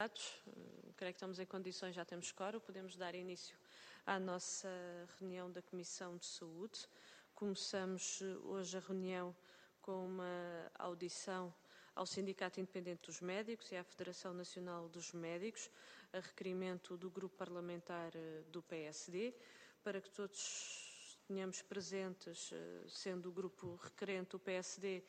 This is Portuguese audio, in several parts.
Creio que estamos em condições, já temos quórum, podemos dar início à nossa reunião da Comissão de Saúde. Começamos hoje a reunião com uma audição ao Sindicato Independente dos Médicos e à Federação Nacional dos Médicos, a requerimento do Grupo Parlamentar do PSD, para que todos tenhamos presentes, sendo o grupo requerente o PSD,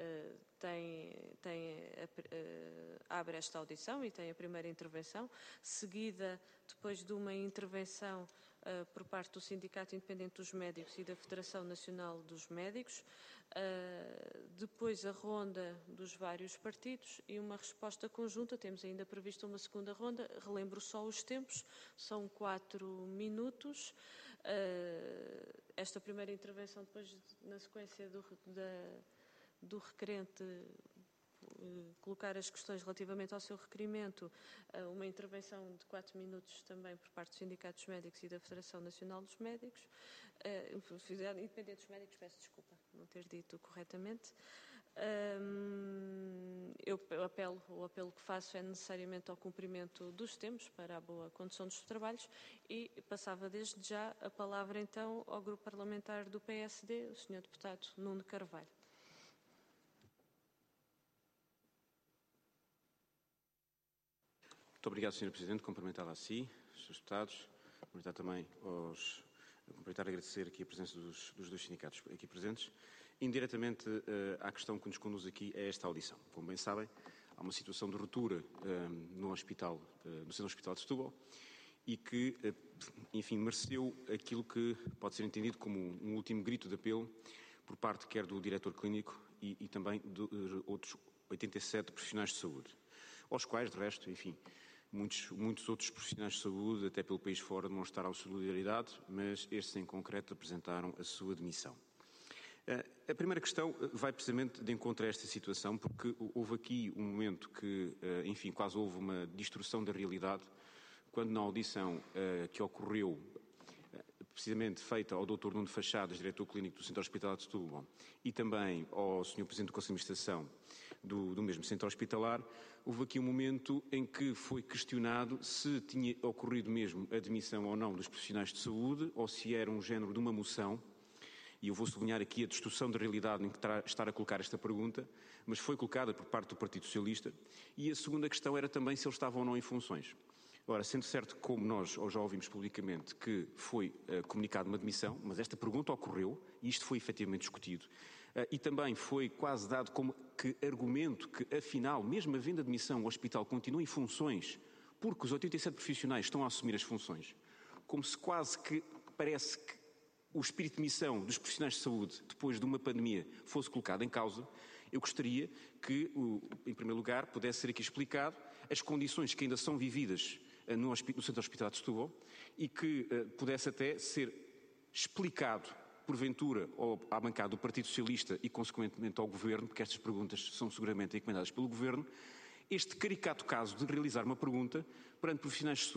abre esta audição e tem a primeira intervenção, seguida depois de uma intervenção por parte do Sindicato Independente dos Médicos e da Federação Nacional dos Médicos, depois a ronda dos vários partidos e uma resposta conjunta. Temos ainda previsto uma segunda ronda, relembro só os tempos, são 4 minutos. Esta primeira intervenção, depois na sequência do requerente colocar as questões relativamente ao seu requerimento, uma intervenção de 4 minutos também por parte dos Sindicatos Médicos e da Federação Nacional dos Médicos, Independente dos Médicos, peço desculpa não ter dito corretamente. O apelo que faço é necessariamente ao cumprimento dos tempos para a boa condução dos trabalhos e passava desde já a palavra então ao Grupo Parlamentar do PSD, o Sr. Deputado Nuno Carvalho. Muito obrigado, Sr. Presidente. Cumprimentava a si, os Srs. Deputados. Cumprimentar também agradecer aqui a presença dos dois sindicatos aqui presentes. Indiretamente, à questão que nos conduz aqui é esta audição. Como bem sabem, há uma situação de ruptura no Centro Hospital de Setúbal e que, enfim, mereceu aquilo que pode ser entendido como um último grito de apelo por parte quer do diretor clínico e também de outros 87 profissionais de saúde, aos quais, de resto, enfim, muitos outros profissionais de saúde, até pelo país fora, demonstraram solidariedade, mas estes em concreto apresentaram a sua demissão. A primeira questão vai precisamente de encontro a esta situação, porque houve aqui um momento que, enfim, quase houve uma distorção da realidade, quando na audição que ocorreu, precisamente feita ao Dr. Nuno Fachadas, diretor clínico do Centro Hospitalar de Setúbal, e também ao Sr. Presidente do Conselho de Administração do mesmo Centro Hospitalar, houve aqui um momento em que foi questionado se tinha ocorrido mesmo a demissão ou não dos profissionais de saúde, ou se era um género de uma moção, e eu vou sublinhar aqui a distorção da realidade em que estar a colocar esta pergunta, mas foi colocada por parte do Partido Socialista, e a segunda questão era também se eles estavam ou não em funções. Ora, sendo certo, como nós já ouvimos publicamente, que foi comunicada uma demissão, mas esta pergunta ocorreu, e isto foi efetivamente discutido, e também foi quase dado como que argumento que, afinal, mesmo havendo a demissão, o hospital continua em funções, porque os 87 profissionais estão a assumir as funções, como se quase que parece que o espírito de missão dos profissionais de saúde, depois de uma pandemia, fosse colocado em causa. Eu gostaria que, em primeiro lugar, pudesse ser aqui explicado as condições que ainda são vividas no Centro Hospitalar de Setúbal e que pudesse até ser explicado, porventura, à bancada do Partido Socialista e, consequentemente, ao Governo, porque estas perguntas são seguramente encomendadas pelo Governo, este caricato caso de realizar uma pergunta perante profissionais de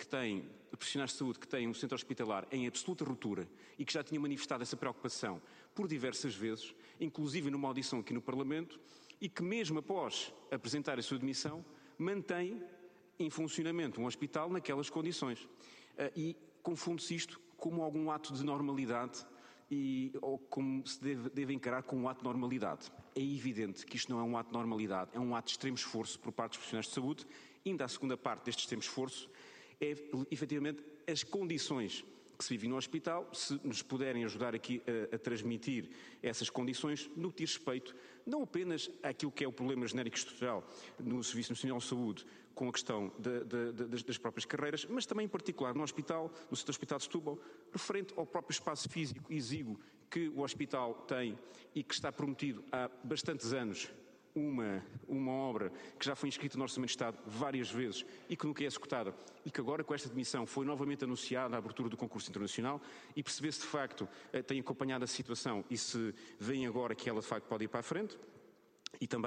saúde que têm um centro hospitalar em absoluta ruptura e que já tinham manifestado essa preocupação por diversas vezes, inclusive numa audição aqui no Parlamento, e que mesmo após apresentar a sua demissão, mantém em funcionamento um hospital naquelas condições. E confunde-se isto como algum ato de normalidade ou como se deve encarar como um ato de normalidade. É evidente que isto não é um ato de normalidade, é um ato de extremo esforço por parte dos profissionais de saúde. Ainda a segunda parte deste extremo esforço é, efetivamente, as condições que se vivem no hospital, se nos puderem ajudar aqui a transmitir essas condições, no que diz respeito não apenas àquilo que é o problema genérico estrutural no Serviço Nacional de Saúde, com a questão das próprias carreiras, mas também em particular no Centro Hospital de Setúbal, referente ao próprio espaço físico exíguo que o hospital tem e que está prometido há bastantes anos, uma obra que já foi inscrita no Orçamento de Estado várias vezes e que nunca é executada e que agora com esta demissão foi novamente anunciada a abertura do concurso internacional e perceber se de facto tem acompanhado a situação e se veem agora que ela de facto pode ir para a frente. E também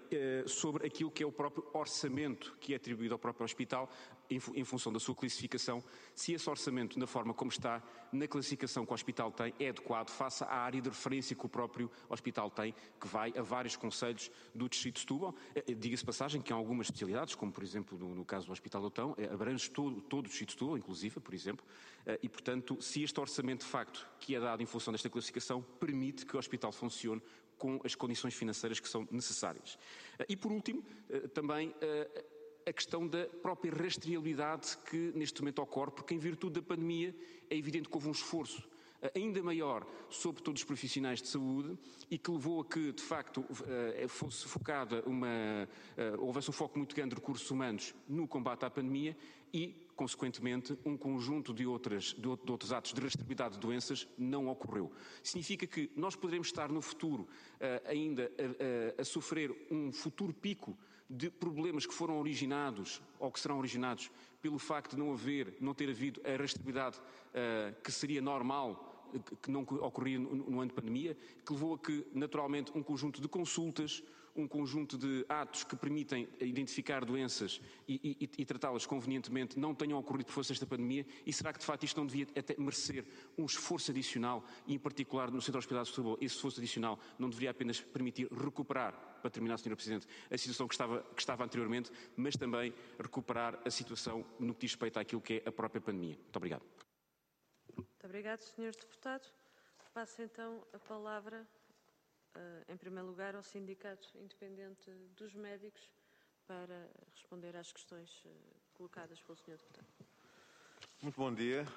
sobre aquilo que é o próprio orçamento que é atribuído ao próprio hospital em função da sua classificação, se esse orçamento, na forma como está, na classificação que o hospital tem, é adequado face à área de referência que o próprio hospital tem, que vai a vários concelhos do Distrito de Setúbal. Diga-se passagem que há algumas especialidades, como por exemplo no caso do Hospital do Otão, abrange todo o Distrito de Setúbal, inclusive, por exemplo, e portanto, se este orçamento de facto que é dado em função desta classificação permite que o hospital funcione com as condições financeiras que são necessárias. E por último, também a questão da própria rastreabilidade que neste momento ocorre, porque em virtude da pandemia é evidente que houve um esforço ainda maior sobre todos os profissionais de saúde e que levou a que, de facto, fosse focada houvesse um foco muito grande de recursos humanos no combate à pandemia e, consequentemente, um conjunto de outros atos de rastreabilidade de doenças não ocorreu. Significa que nós poderemos estar no futuro ainda a sofrer um futuro pico de problemas que foram originados ou que serão originados pelo facto de não ter havido a rastreabilidade que seria normal, que não ocorria no ano de pandemia, que levou a que, naturalmente, um conjunto de consultas, um conjunto de atos que permitem identificar doenças e tratá-las convenientemente não tenham ocorrido por força desta pandemia? E será que, de facto, isto não devia até merecer um esforço adicional e, em particular, no Centro Hospitalar de Setúbal, esse esforço adicional não deveria apenas permitir recuperar, para terminar, Sr. Presidente, a situação que estava anteriormente, mas também recuperar a situação no que diz respeito àquilo que é a própria pandemia? Muito obrigado. Muito obrigado, Sr. Deputado. Passo então a palavra, em primeiro lugar, ao Sindicato Independente dos Médicos para responder às questões colocadas pelo Sr. Deputado. Muito bom dia.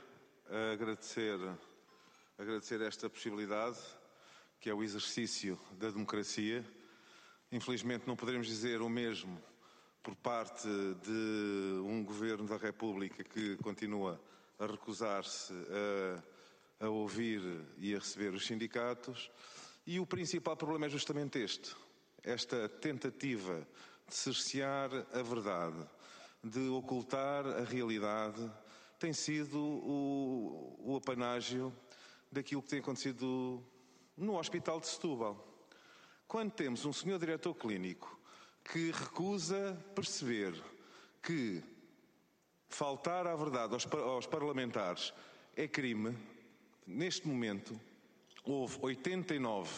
Agradecer esta possibilidade, que é o exercício da democracia. Infelizmente não poderemos dizer o mesmo por parte de um Governo da República que continua a recusar-se a ouvir e a receber os sindicatos. E o principal problema é justamente esta tentativa de cercear a verdade, de ocultar a realidade, tem sido o apanágio daquilo que tem acontecido no Hospital de Setúbal. Quando temos um senhor diretor clínico que recusa perceber que faltar à verdade aos parlamentares é crime, neste momento houve 89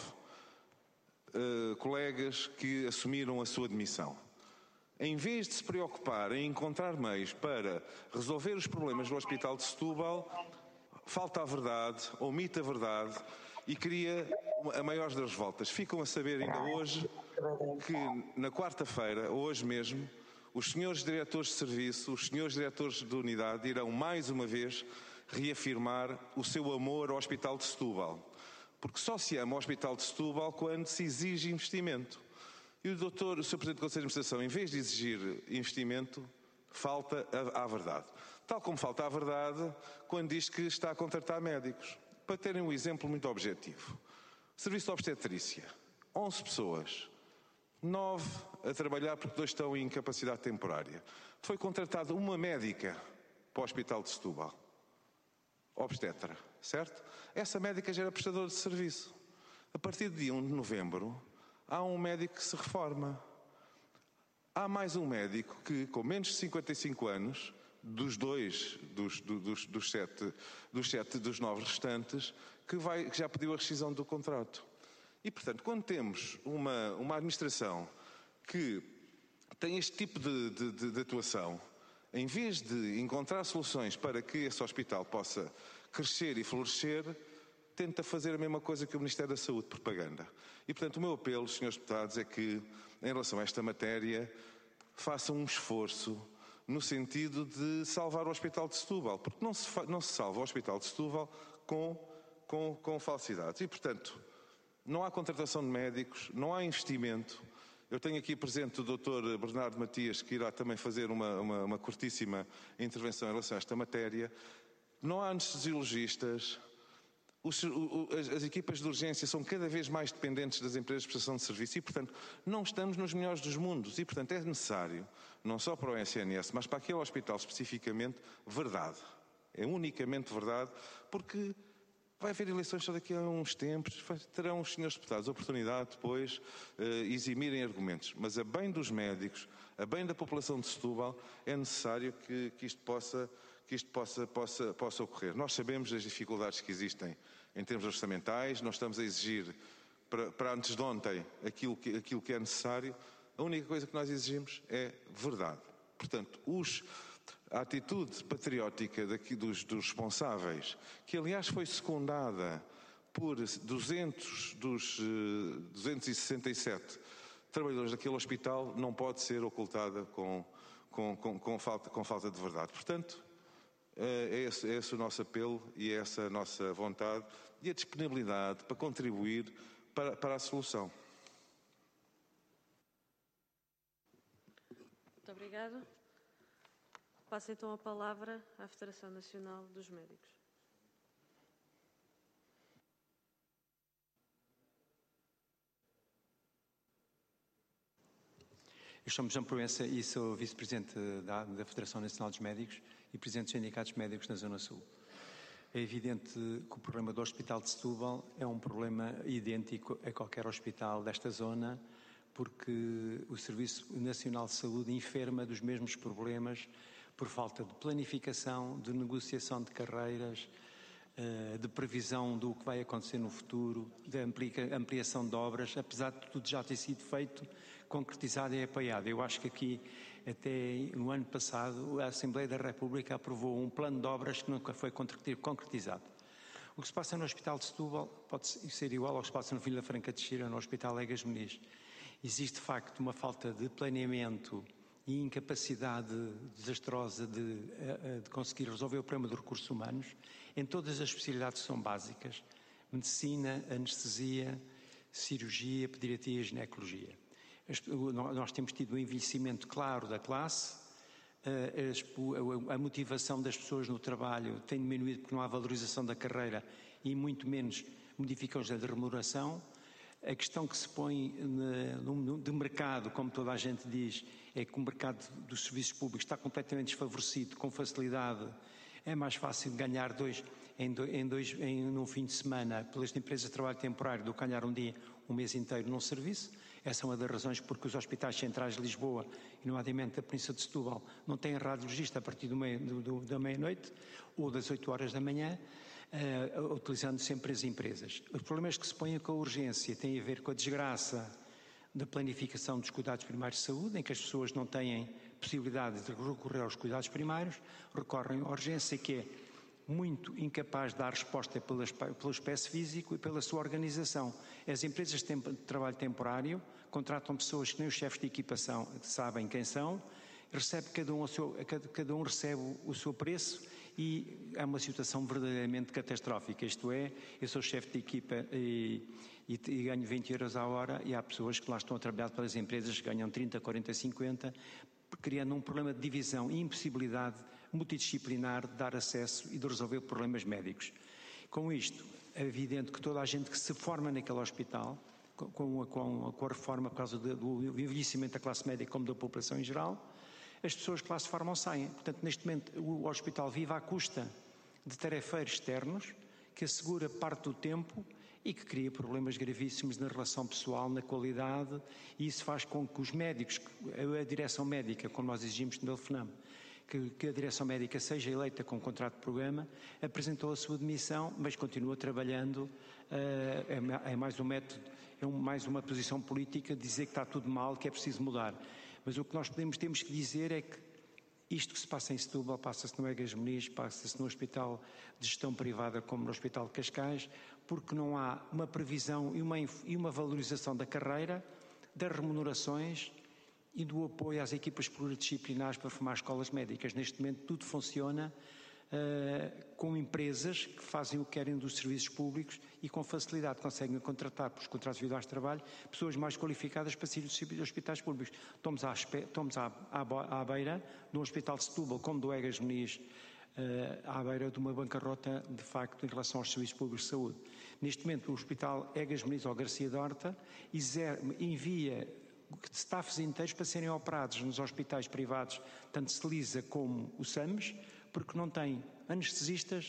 colegas que assumiram a sua demissão. Em vez de se preocupar em encontrar meios para resolver os problemas do Hospital de Setúbal, falta a verdade, omite a verdade e cria a maior das revoltas. Ficam a saber ainda hoje que na quarta-feira, hoje mesmo, os senhores diretores de serviço, os senhores diretores de unidade irão mais uma vez reafirmar o seu amor ao Hospital de Setúbal. Porque só se ama o Hospital de Setúbal quando se exige investimento. E o Sr. Presidente do Conselho de Administração, em vez de exigir investimento, falta à verdade. Tal como falta à verdade quando diz que está a contratar médicos. Para terem um exemplo muito objetivo. Serviço de obstetrícia, 11 pessoas, 9 a trabalhar porque 2 estão em incapacidade temporária. Foi contratada uma médica para o Hospital de Setúbal, obstetra, certo? Essa médica já era prestadora de serviço. A partir de dia 1 de novembro, há um médico que se reforma. Há mais um médico que, com menos de 55 anos, dos 9 restantes, que já pediu a rescisão do contrato. E, portanto, quando temos uma administração que tem este tipo de atuação, em vez de encontrar soluções para que esse hospital possa crescer e florescer, tenta fazer a mesma coisa que o Ministério da Saúde, propaganda. E, portanto, o meu apelo, senhores deputados, é que, em relação a esta matéria, façam um esforço no sentido de salvar o Hospital de Setúbal, porque não se salva o Hospital de Setúbal com falsidades. E, portanto, não há contratação de médicos, não há investimento. Eu tenho aqui presente o Dr. Bernardo Matias, que irá também fazer uma curtíssima intervenção em relação a esta matéria. Não há anestesiologistas. As equipas de urgência são cada vez mais dependentes das empresas de prestação de serviço e, portanto, não estamos nos melhores dos mundos. E, portanto, é necessário, não só para o SNS, mas para aquele hospital especificamente, verdade. É unicamente verdade, porque Vai haver eleições só daqui a uns tempos, terão os senhores deputados a oportunidade depois eximirem argumentos. Mas a bem dos médicos, a bem da população de Setúbal, é necessário que isto possa ocorrer. Nós sabemos as dificuldades que existem em termos orçamentais, nós estamos a exigir para antes de ontem aquilo que é necessário. A única coisa que nós exigimos é verdade. Portanto, a atitude patriótica dos responsáveis, que aliás foi secundada por 200 dos 267 trabalhadores daquele hospital, não pode ser ocultada com falta de verdade. Portanto, é esse o nosso apelo e é essa a nossa vontade e a disponibilidade para contribuir para a solução. Muito obrigada. Passo então a palavra à Federação Nacional dos Médicos. Eu chamo-me João Proença e sou vice-presidente da Federação Nacional dos Médicos e presidente dos sindicatos médicos na Zona Sul. É evidente que o problema do Hospital de Setúbal é um problema idêntico a qualquer hospital desta zona, porque o Serviço Nacional de Saúde enferma dos mesmos problemas por falta de planificação, de negociação de carreiras, de previsão do que vai acontecer no futuro, de ampliação de obras, apesar de tudo já ter sido feito, concretizado e apoiado. Eu acho que aqui, até no ano passado, a Assembleia da República aprovou um plano de obras que nunca foi concretizado. O que se passa no Hospital de Setúbal pode ser igual ao que se passa no Vila Franca de Xira, no Hospital Egas Muniz. Existe, de facto, uma falta de planeamento e incapacidade desastrosa de conseguir resolver o problema dos recursos humanos em todas as especialidades que são básicas: medicina, anestesia, cirurgia, pediatria e ginecologia. Nós temos tido um envelhecimento claro da classe, a motivação das pessoas no trabalho tem diminuído porque não há valorização da carreira e muito menos modificações da remuneração. A questão que se põe de mercado, como toda a gente diz, é que o mercado dos serviços públicos está completamente desfavorecido, com facilidade. É mais fácil ganhar num fim de semana pelas empresas de trabalho temporário do que ganhar um mês inteiro num serviço. Essa é uma das razões porque os hospitais centrais de Lisboa e, nomeadamente, da Província de Setúbal, não têm radiologista a partir da meia-noite ou das 8 horas da manhã, utilizando sempre as empresas. Os problemas que se põem com a urgência têm a ver com a desgraça da planificação dos cuidados primários de saúde, em que as pessoas não têm possibilidade de recorrer aos cuidados primários, recorrem à urgência, que é muito incapaz de dar resposta pelo espaço físico e pela sua organização. As empresas de trabalho temporário contratam pessoas que nem os chefes de equipação sabem quem são, cada um recebe o seu preço e é uma situação verdadeiramente catastrófica. Isto é, eu sou chefe de equipa e ganho 20 euros à hora e há pessoas que lá estão a trabalhar pelas empresas que ganham 30, 40, 50, criando um problema de divisão e impossibilidade multidisciplinar de dar acesso e de resolver problemas médicos. Com isto, é evidente que toda a gente que se forma naquele hospital, com a reforma por causa do envelhecimento da classe médica como da população em geral, as pessoas que lá se formam saem. Portanto, neste momento, o hospital vive à custa de tarefeiros externos, que assegura parte do tempo e que cria problemas gravíssimos na relação pessoal, na qualidade, e isso faz com que os médicos, a direção médica, como nós exigimos no FNAM, que a direção médica seja eleita com contrato de programa, apresentou a sua demissão, mas continua trabalhando, é mais um método, mais uma posição política de dizer que está tudo mal, que é preciso mudar. Mas o que nós temos que dizer é que isto que se passa em Setúbal passa-se no Egas Muniz, passa-se no Hospital de Gestão Privada como no Hospital de Cascais, porque não há uma previsão e uma valorização da carreira, das remunerações e do apoio às equipas pluridisciplinares para formar escolas médicas. Neste momento tudo funciona com empresas que fazem o que querem dos serviços públicos e com facilidade conseguem contratar por os contratos individuais de trabalho pessoas mais qualificadas para sair dos hospitais públicos. Estamos à beira de um hospital de Setúbal como do Egas Muniz, à beira de uma bancarrota de facto em relação aos serviços públicos de saúde. Neste momento o Hospital Egas Muniz ou Garcia de Horta envia staffs inteiros para serem operados nos hospitais privados, tanto Celisa como o SAMS, porque não tem anestesistas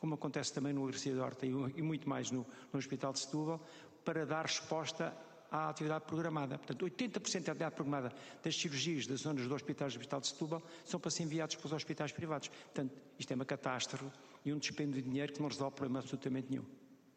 como acontece também no Garcia da Horta e muito mais no Hospital de Setúbal, para dar resposta à atividade programada. Portanto, 80% da atividade programada das cirurgias das zonas do Hospital de Setúbal são para ser enviados para os hospitais privados. Portanto, isto é uma catástrofe e um dispêndio de dinheiro que não resolve problema absolutamente nenhum.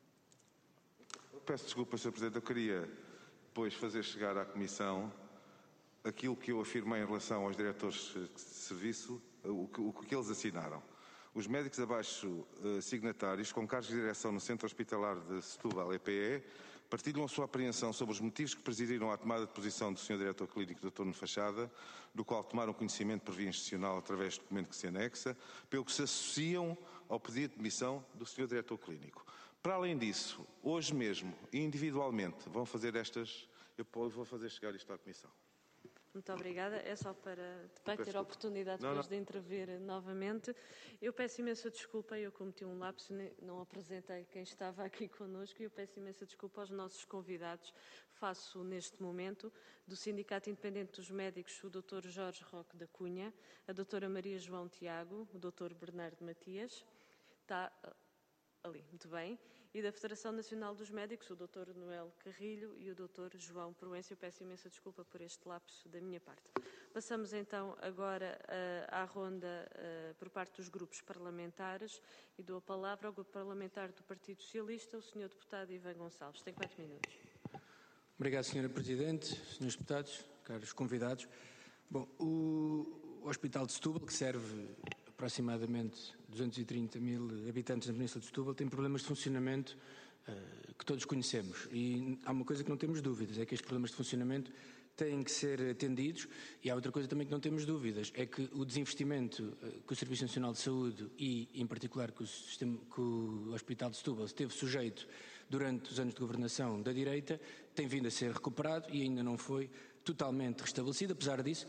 Peço desculpa, Sr. Presidente, eu queria depois fazer chegar à Comissão aquilo que eu afirmei em relação aos diretores de serviço, o que eles assinaram. Os médicos abaixo signatários, com cargos de direção no Centro Hospitalar de Setúbal, EPE, partilham a sua apreensão sobre os motivos que presidiram à tomada de posição do Sr. Diretor Clínico, Dr. Nuno Fachada, do qual tomaram conhecimento por via institucional através do documento que se anexa, pelo que se associam ao pedido de demissão do Sr. Diretor Clínico. Para além disso, hoje mesmo e individualmente vão fazer eu vou fazer chegar isto à Comissão. Muito obrigada. É só vai ter a oportunidade depois de intervir novamente. Eu peço imensa desculpa, eu cometi um lapso, não apresentei quem estava aqui connosco, e eu peço imensa desculpa aos nossos convidados. Faço neste momento do Sindicato Independente dos Médicos o Dr. Jorge Roque da Cunha, a Dra. Maria João Tiago, o Dr. Bernardo Matias, está ali, muito bem, e da Federação Nacional dos Médicos, o Dr. Noel Carrilho e o Dr. João Proença. Eu peço imensa desculpa por este lapso da minha parte. Passamos então agora à ronda por parte dos grupos parlamentares e dou a palavra ao grupo parlamentar do Partido Socialista, o Sr. Deputado Ivan Gonçalves. Tem 4 minutos. Obrigado, Sra. Presidente, Srs. Deputados, caros convidados. Bom, o Hospital de Setúbal, que serve aproximadamente 230 mil habitantes na Península de Setúbal, tem problemas de funcionamento que todos conhecemos. E há uma coisa que não temos dúvidas, é que estes problemas de funcionamento têm que ser atendidos, e há outra coisa também que não temos dúvidas, é que o desinvestimento que o Serviço Nacional de Saúde e, em particular, que o Hospital de Setúbal esteve sujeito durante os anos de governação da direita, tem vindo a ser recuperado e ainda não foi totalmente restabelecido. Apesar disso,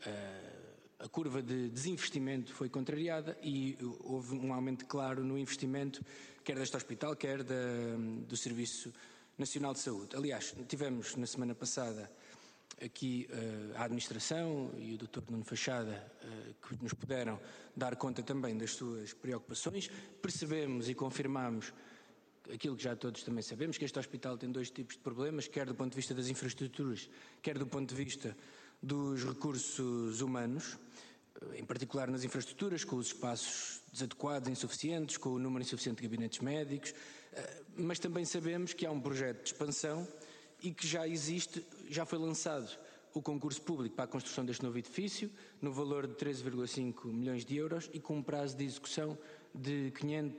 a curva de desinvestimento foi contrariada e houve um aumento claro no investimento, quer deste hospital, quer do Serviço Nacional de Saúde. Aliás, tivemos na semana passada aqui a administração e o Dr. Nuno Fachada que nos puderam dar conta também das suas preocupações. Percebemos e confirmamos aquilo que já todos também sabemos, que este hospital tem 2 tipos de problemas, quer do ponto de vista das infraestruturas, quer do ponto de vista dos recursos humanos, em particular nas infraestruturas, com os espaços desadequados, insuficientes, com o número insuficiente de gabinetes médicos, mas também sabemos que há um projeto de expansão e que já foi lançado o concurso público para a construção deste novo edifício, no valor de 13,5 milhões de euros e com um prazo de execução de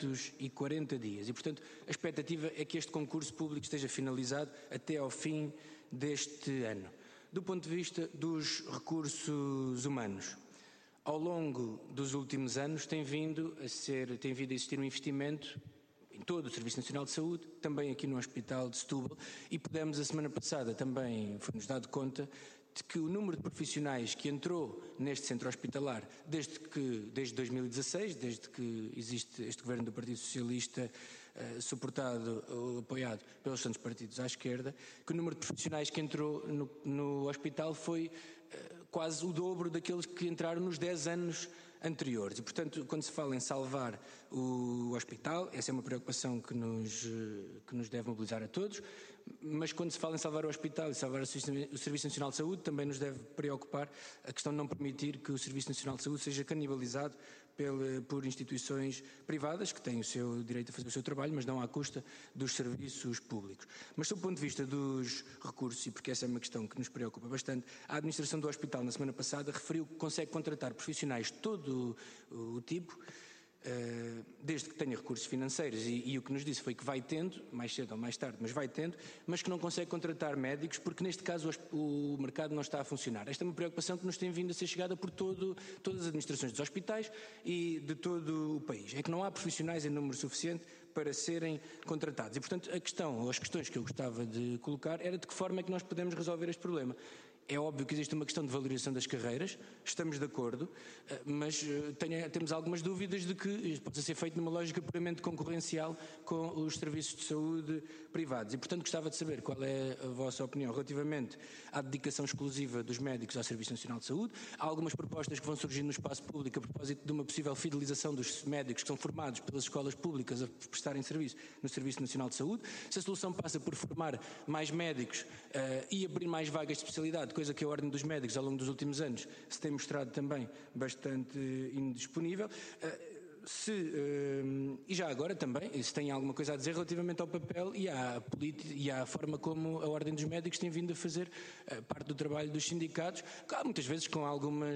540 dias. E, portanto, a expectativa é que este concurso público esteja finalizado até ao fim deste ano. Do ponto de vista dos recursos humanos, ao longo dos últimos anos tem vindo a existir um investimento em todo o Serviço Nacional de Saúde, também aqui no Hospital de Setúbal, e pudemos, a semana passada, também foi-nos dado conta de que o número de profissionais que entrou neste centro hospitalar desde 2016, desde que existe este governo do Partido Socialista, suportado ou apoiado pelos tantos partidos à esquerda, que o número de profissionais que entrou no hospital foi quase o dobro daqueles que entraram nos 10 anos anteriores. E, portanto, quando se fala em salvar o hospital, essa é uma preocupação que nos deve mobilizar a todos, mas quando se fala em salvar o hospital e salvar o Serviço Nacional de Saúde, também nos deve preocupar a questão de não permitir que o Serviço Nacional de Saúde seja canibalizado por instituições privadas que têm o seu direito a fazer o seu trabalho, mas não à custa dos serviços públicos. Mas, sob o ponto de vista dos recursos, e porque essa é uma questão que nos preocupa bastante, a administração do hospital, na semana passada, referiu que consegue contratar profissionais de todo o tipo, desde que tenha recursos financeiros, e o que nos disse foi que vai tendo, mais cedo ou mais tarde, mas vai tendo, mas que não consegue contratar médicos porque neste caso o mercado não está a funcionar. Esta é uma preocupação que nos tem vindo a ser chegada por todas as administrações dos hospitais e de todo o país. É que não há profissionais em número suficiente para serem contratados. E, portanto, as questões que eu gostava de colocar era de que forma é que nós podemos resolver este problema. É óbvio que existe uma questão de valorização das carreiras, estamos de acordo, mas temos algumas dúvidas de que isto pode ser feito numa lógica puramente concorrencial com os serviços de saúde privados. E, portanto, gostava de saber qual é a vossa opinião relativamente à dedicação exclusiva dos médicos ao Serviço Nacional de Saúde. Há algumas propostas que vão surgir no espaço público a propósito de uma possível fidelização dos médicos que são formados pelas escolas públicas a prestarem serviço no Serviço Nacional de Saúde. Se a solução passa por formar mais médicos e abrir mais vagas de especialidade, coisa que a Ordem dos Médicos ao longo dos últimos anos se tem mostrado também bastante indisponível. E já agora também, se tem alguma coisa a dizer relativamente ao papel e à forma como a Ordem dos Médicos tem vindo a fazer parte do trabalho dos sindicatos, muitas vezes com algumas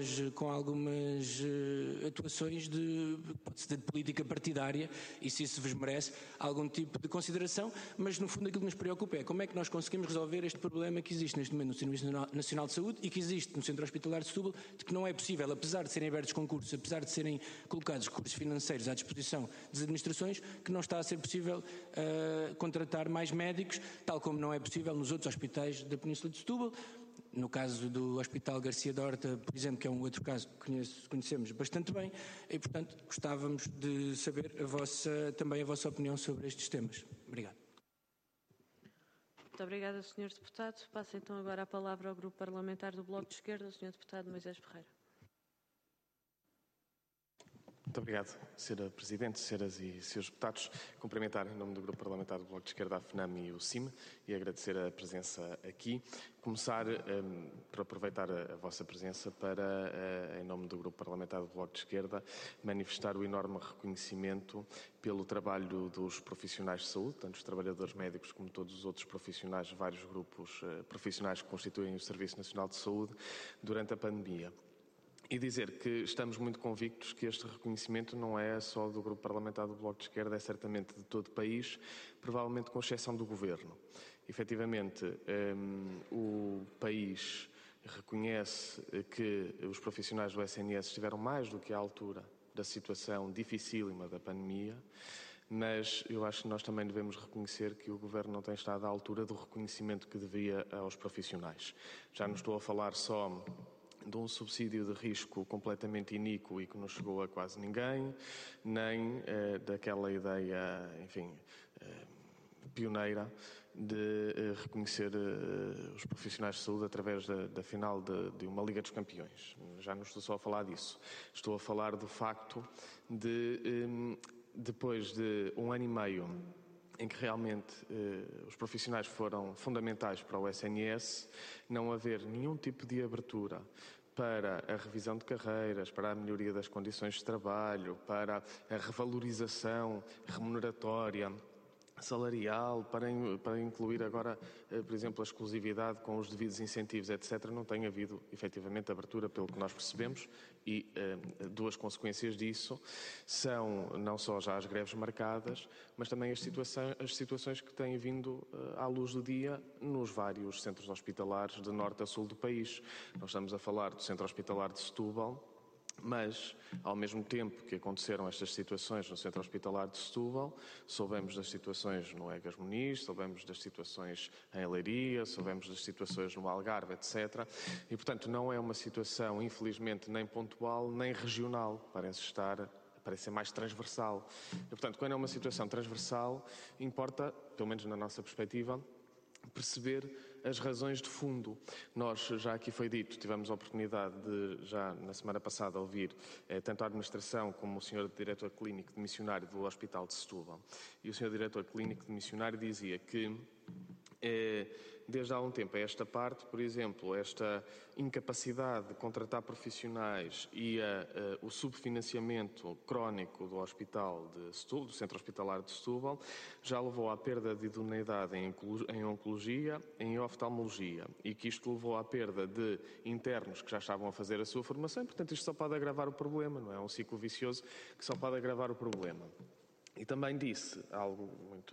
atuações de política partidária, e se isso vos merece algum tipo de consideração, mas no fundo aquilo que nos preocupa é como é que nós conseguimos resolver este problema que existe neste momento no Serviço Nacional de Saúde e que existe no Centro Hospitalar de Setúbal, de que não é possível, apesar de serem abertos concursos, apesar de serem colocados recursos financeiros à disposição das administrações, que não está a ser possível contratar mais médicos, tal como não é possível nos outros hospitais da Península de Setúbal. No caso do Hospital Garcia de Horta, por exemplo, que é um outro caso que conhecemos bastante bem, e, portanto, gostávamos de saber também a vossa opinião sobre estes temas. Obrigado. Muito obrigada, Sr. Deputado. Passo então agora a palavra ao Grupo Parlamentar do Bloco de Esquerda, o Sr. Deputado Moisés Ferreira. Muito obrigado, Sra. Presidente, Sras. e Srs. Deputados. Cumprimentar em nome do Grupo Parlamentar do Bloco de Esquerda a FNAM e o CIM e agradecer a presença aqui. Começar por aproveitar a vossa presença para, em nome do Grupo Parlamentar do Bloco de Esquerda, manifestar o enorme reconhecimento pelo trabalho dos profissionais de saúde, tanto os trabalhadores médicos como todos os outros profissionais, vários grupos profissionais que constituem o Serviço Nacional de Saúde durante a pandemia. E dizer que estamos muito convictos que este reconhecimento não é só do Grupo Parlamentar do Bloco de Esquerda, é certamente de todo o país, provavelmente com exceção do Governo. Efetivamente, o país reconhece que os profissionais do SNS estiveram mais do que à altura da situação dificílima da pandemia, mas eu acho que nós também devemos reconhecer que o Governo não tem estado à altura do reconhecimento que devia aos profissionais. Já não estou a falar só de um subsídio de risco completamente iníquo e que não chegou a quase ninguém, nem daquela ideia, enfim, pioneira de reconhecer os profissionais de saúde através da final de uma Liga dos Campeões. Já não estou só a falar disso. Estou a falar do facto de, depois de 1 ano e meio, em que realmente os profissionais foram fundamentais para o SNS, não haver nenhum tipo de abertura para a revisão de carreiras, para a melhoria das condições de trabalho, para a revalorização remuneratória, salarial, para incluir agora, por exemplo, a exclusividade com os devidos incentivos, etc., não tem havido, efetivamente, abertura, pelo que nós percebemos, e duas consequências disso são não só já as greves marcadas, mas também as situações que têm vindo à luz do dia nos vários centros hospitalares de norte a sul do país. Nós estamos a falar do Centro Hospitalar de Setúbal, mas, ao mesmo tempo que aconteceram estas situações no Centro Hospitalar de Setúbal, soubemos das situações no Egas Muniz, soubemos das situações em Leiria, soubemos das situações no Algarve, etc. E, portanto, não é uma situação, infelizmente, nem pontual, nem regional. Parece ser mais transversal. E, portanto, quando é uma situação transversal, importa, pelo menos na nossa perspectiva, perceber as razões de fundo. Nós, já aqui foi dito, tivemos a oportunidade de, já na semana passada, ouvir tanto a administração como o Sr. Diretor Clínico de Missionário do Hospital de Setúbal. E o Sr. Diretor Clínico de Missionário dizia que, desde há um tempo a esta parte, por exemplo, esta incapacidade de contratar profissionais e o subfinanciamento crónico do Hospital de Setúbal, do Centro Hospitalar de Setúbal, já levou à perda de idoneidade em oncologia, em oftalmologia, e que isto levou à perda de internos que já estavam a fazer a sua formação, e, portanto, isto só pode agravar o problema, não é? É um ciclo vicioso que só pode agravar o problema. E também disse algo muito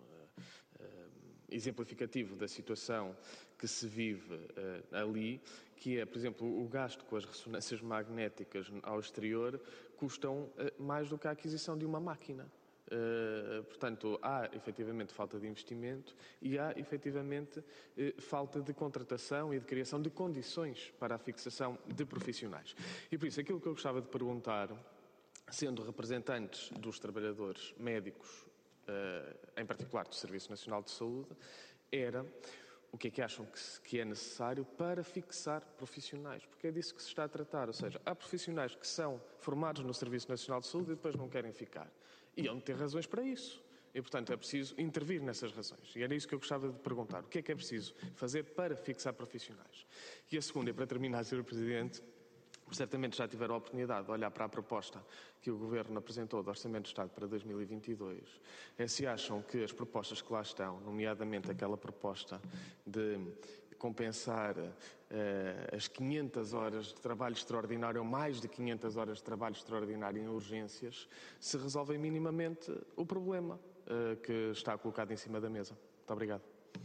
exemplificativo da situação que se vive ali, que é, por exemplo, o gasto com as ressonâncias magnéticas ao exterior custam mais do que a aquisição de uma máquina. Portanto, há efetivamente falta de investimento e há efetivamente falta de contratação e de criação de condições para a fixação de profissionais. E por isso, aquilo que eu gostava de perguntar, sendo representantes dos trabalhadores médicos, em particular do Serviço Nacional de Saúde, era o que é que acham que é necessário para fixar profissionais, porque é disso que se está a tratar, ou seja, há profissionais que são formados no Serviço Nacional de Saúde e depois não querem ficar. E hão de ter razões para isso. E, portanto, é preciso intervir nessas razões. E era isso que eu gostava de perguntar. O que é preciso fazer para fixar profissionais? E a segunda, e para terminar, Sr. Presidente, certamente já tiveram a oportunidade de olhar para a proposta que o Governo apresentou do Orçamento do Estado para 2022. É se acham que as propostas que lá estão, nomeadamente aquela proposta de compensar as 500 horas de trabalho extraordinário ou mais de 500 horas de trabalho extraordinário em urgências, se resolvem minimamente o problema que está colocado em cima da mesa. Muito obrigado.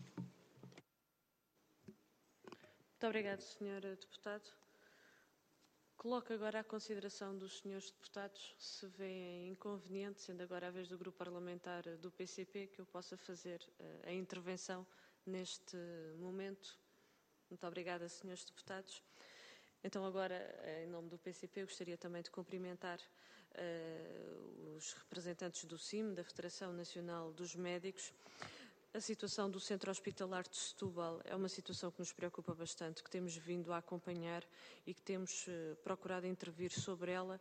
Muito obrigado, Sr. Deputado. Coloco agora à consideração dos senhores deputados se vêem inconveniente, sendo agora a vez do grupo parlamentar do PCP, que eu possa fazer a intervenção neste momento. Muito obrigada, senhores deputados. Então agora, em nome do PCP, eu gostaria também de cumprimentar os representantes do CIM, da Federação Nacional dos Médicos. A situação do Centro Hospitalar de Setúbal é uma situação que nos preocupa bastante, que temos vindo a acompanhar e que temos procurado intervir sobre ela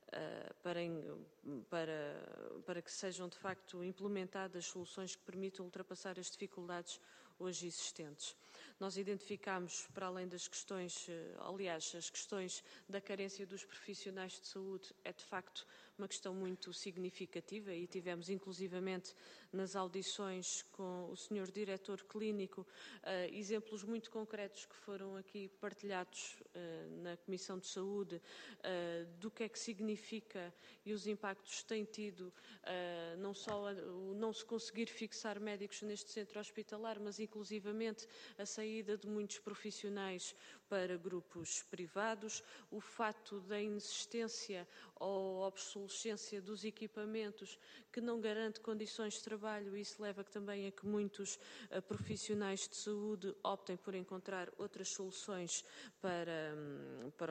para que sejam de facto implementadas soluções que permitam ultrapassar as dificuldades hoje existentes. Nós identificámos, para além das questões, as questões da carência dos profissionais de saúde é de facto uma questão muito significativa e tivemos inclusivamente nas audições com o Sr. Diretor Clínico exemplos muito concretos que foram aqui partilhados na Comissão de Saúde do que é que significa e os impactos que tem tido não só o não se conseguir fixar médicos neste centro hospitalar, mas inclusivamente a saída de muitos profissionais para grupos privados, o fato da inexistência ou obsolescência dos equipamentos que não garante condições de trabalho, e isso leva também a que muitos profissionais de saúde optem por encontrar outras soluções para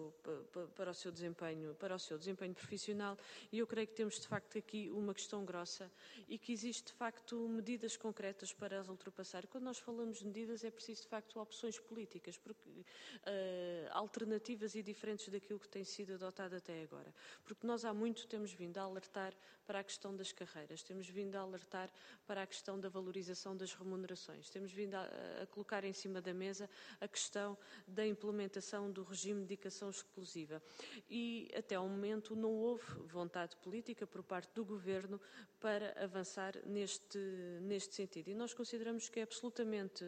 o seu desempenho profissional, e eu creio que temos de facto aqui uma questão grossa e que existe de facto medidas concretas para as ultrapassar. Quando nós falamos de medidas é preciso de facto opções políticas, porque alternativas e diferentes daquilo que tem sido adotado até agora. Porque nós há muito temos vindo a alertar para a questão das carreiras, temos vindo a alertar para a questão da valorização das remunerações, temos vindo a colocar em cima da mesa a questão da implementação do regime de dedicação exclusiva. E até ao momento não houve vontade política por parte do Governo para avançar neste sentido. E nós consideramos que é absolutamente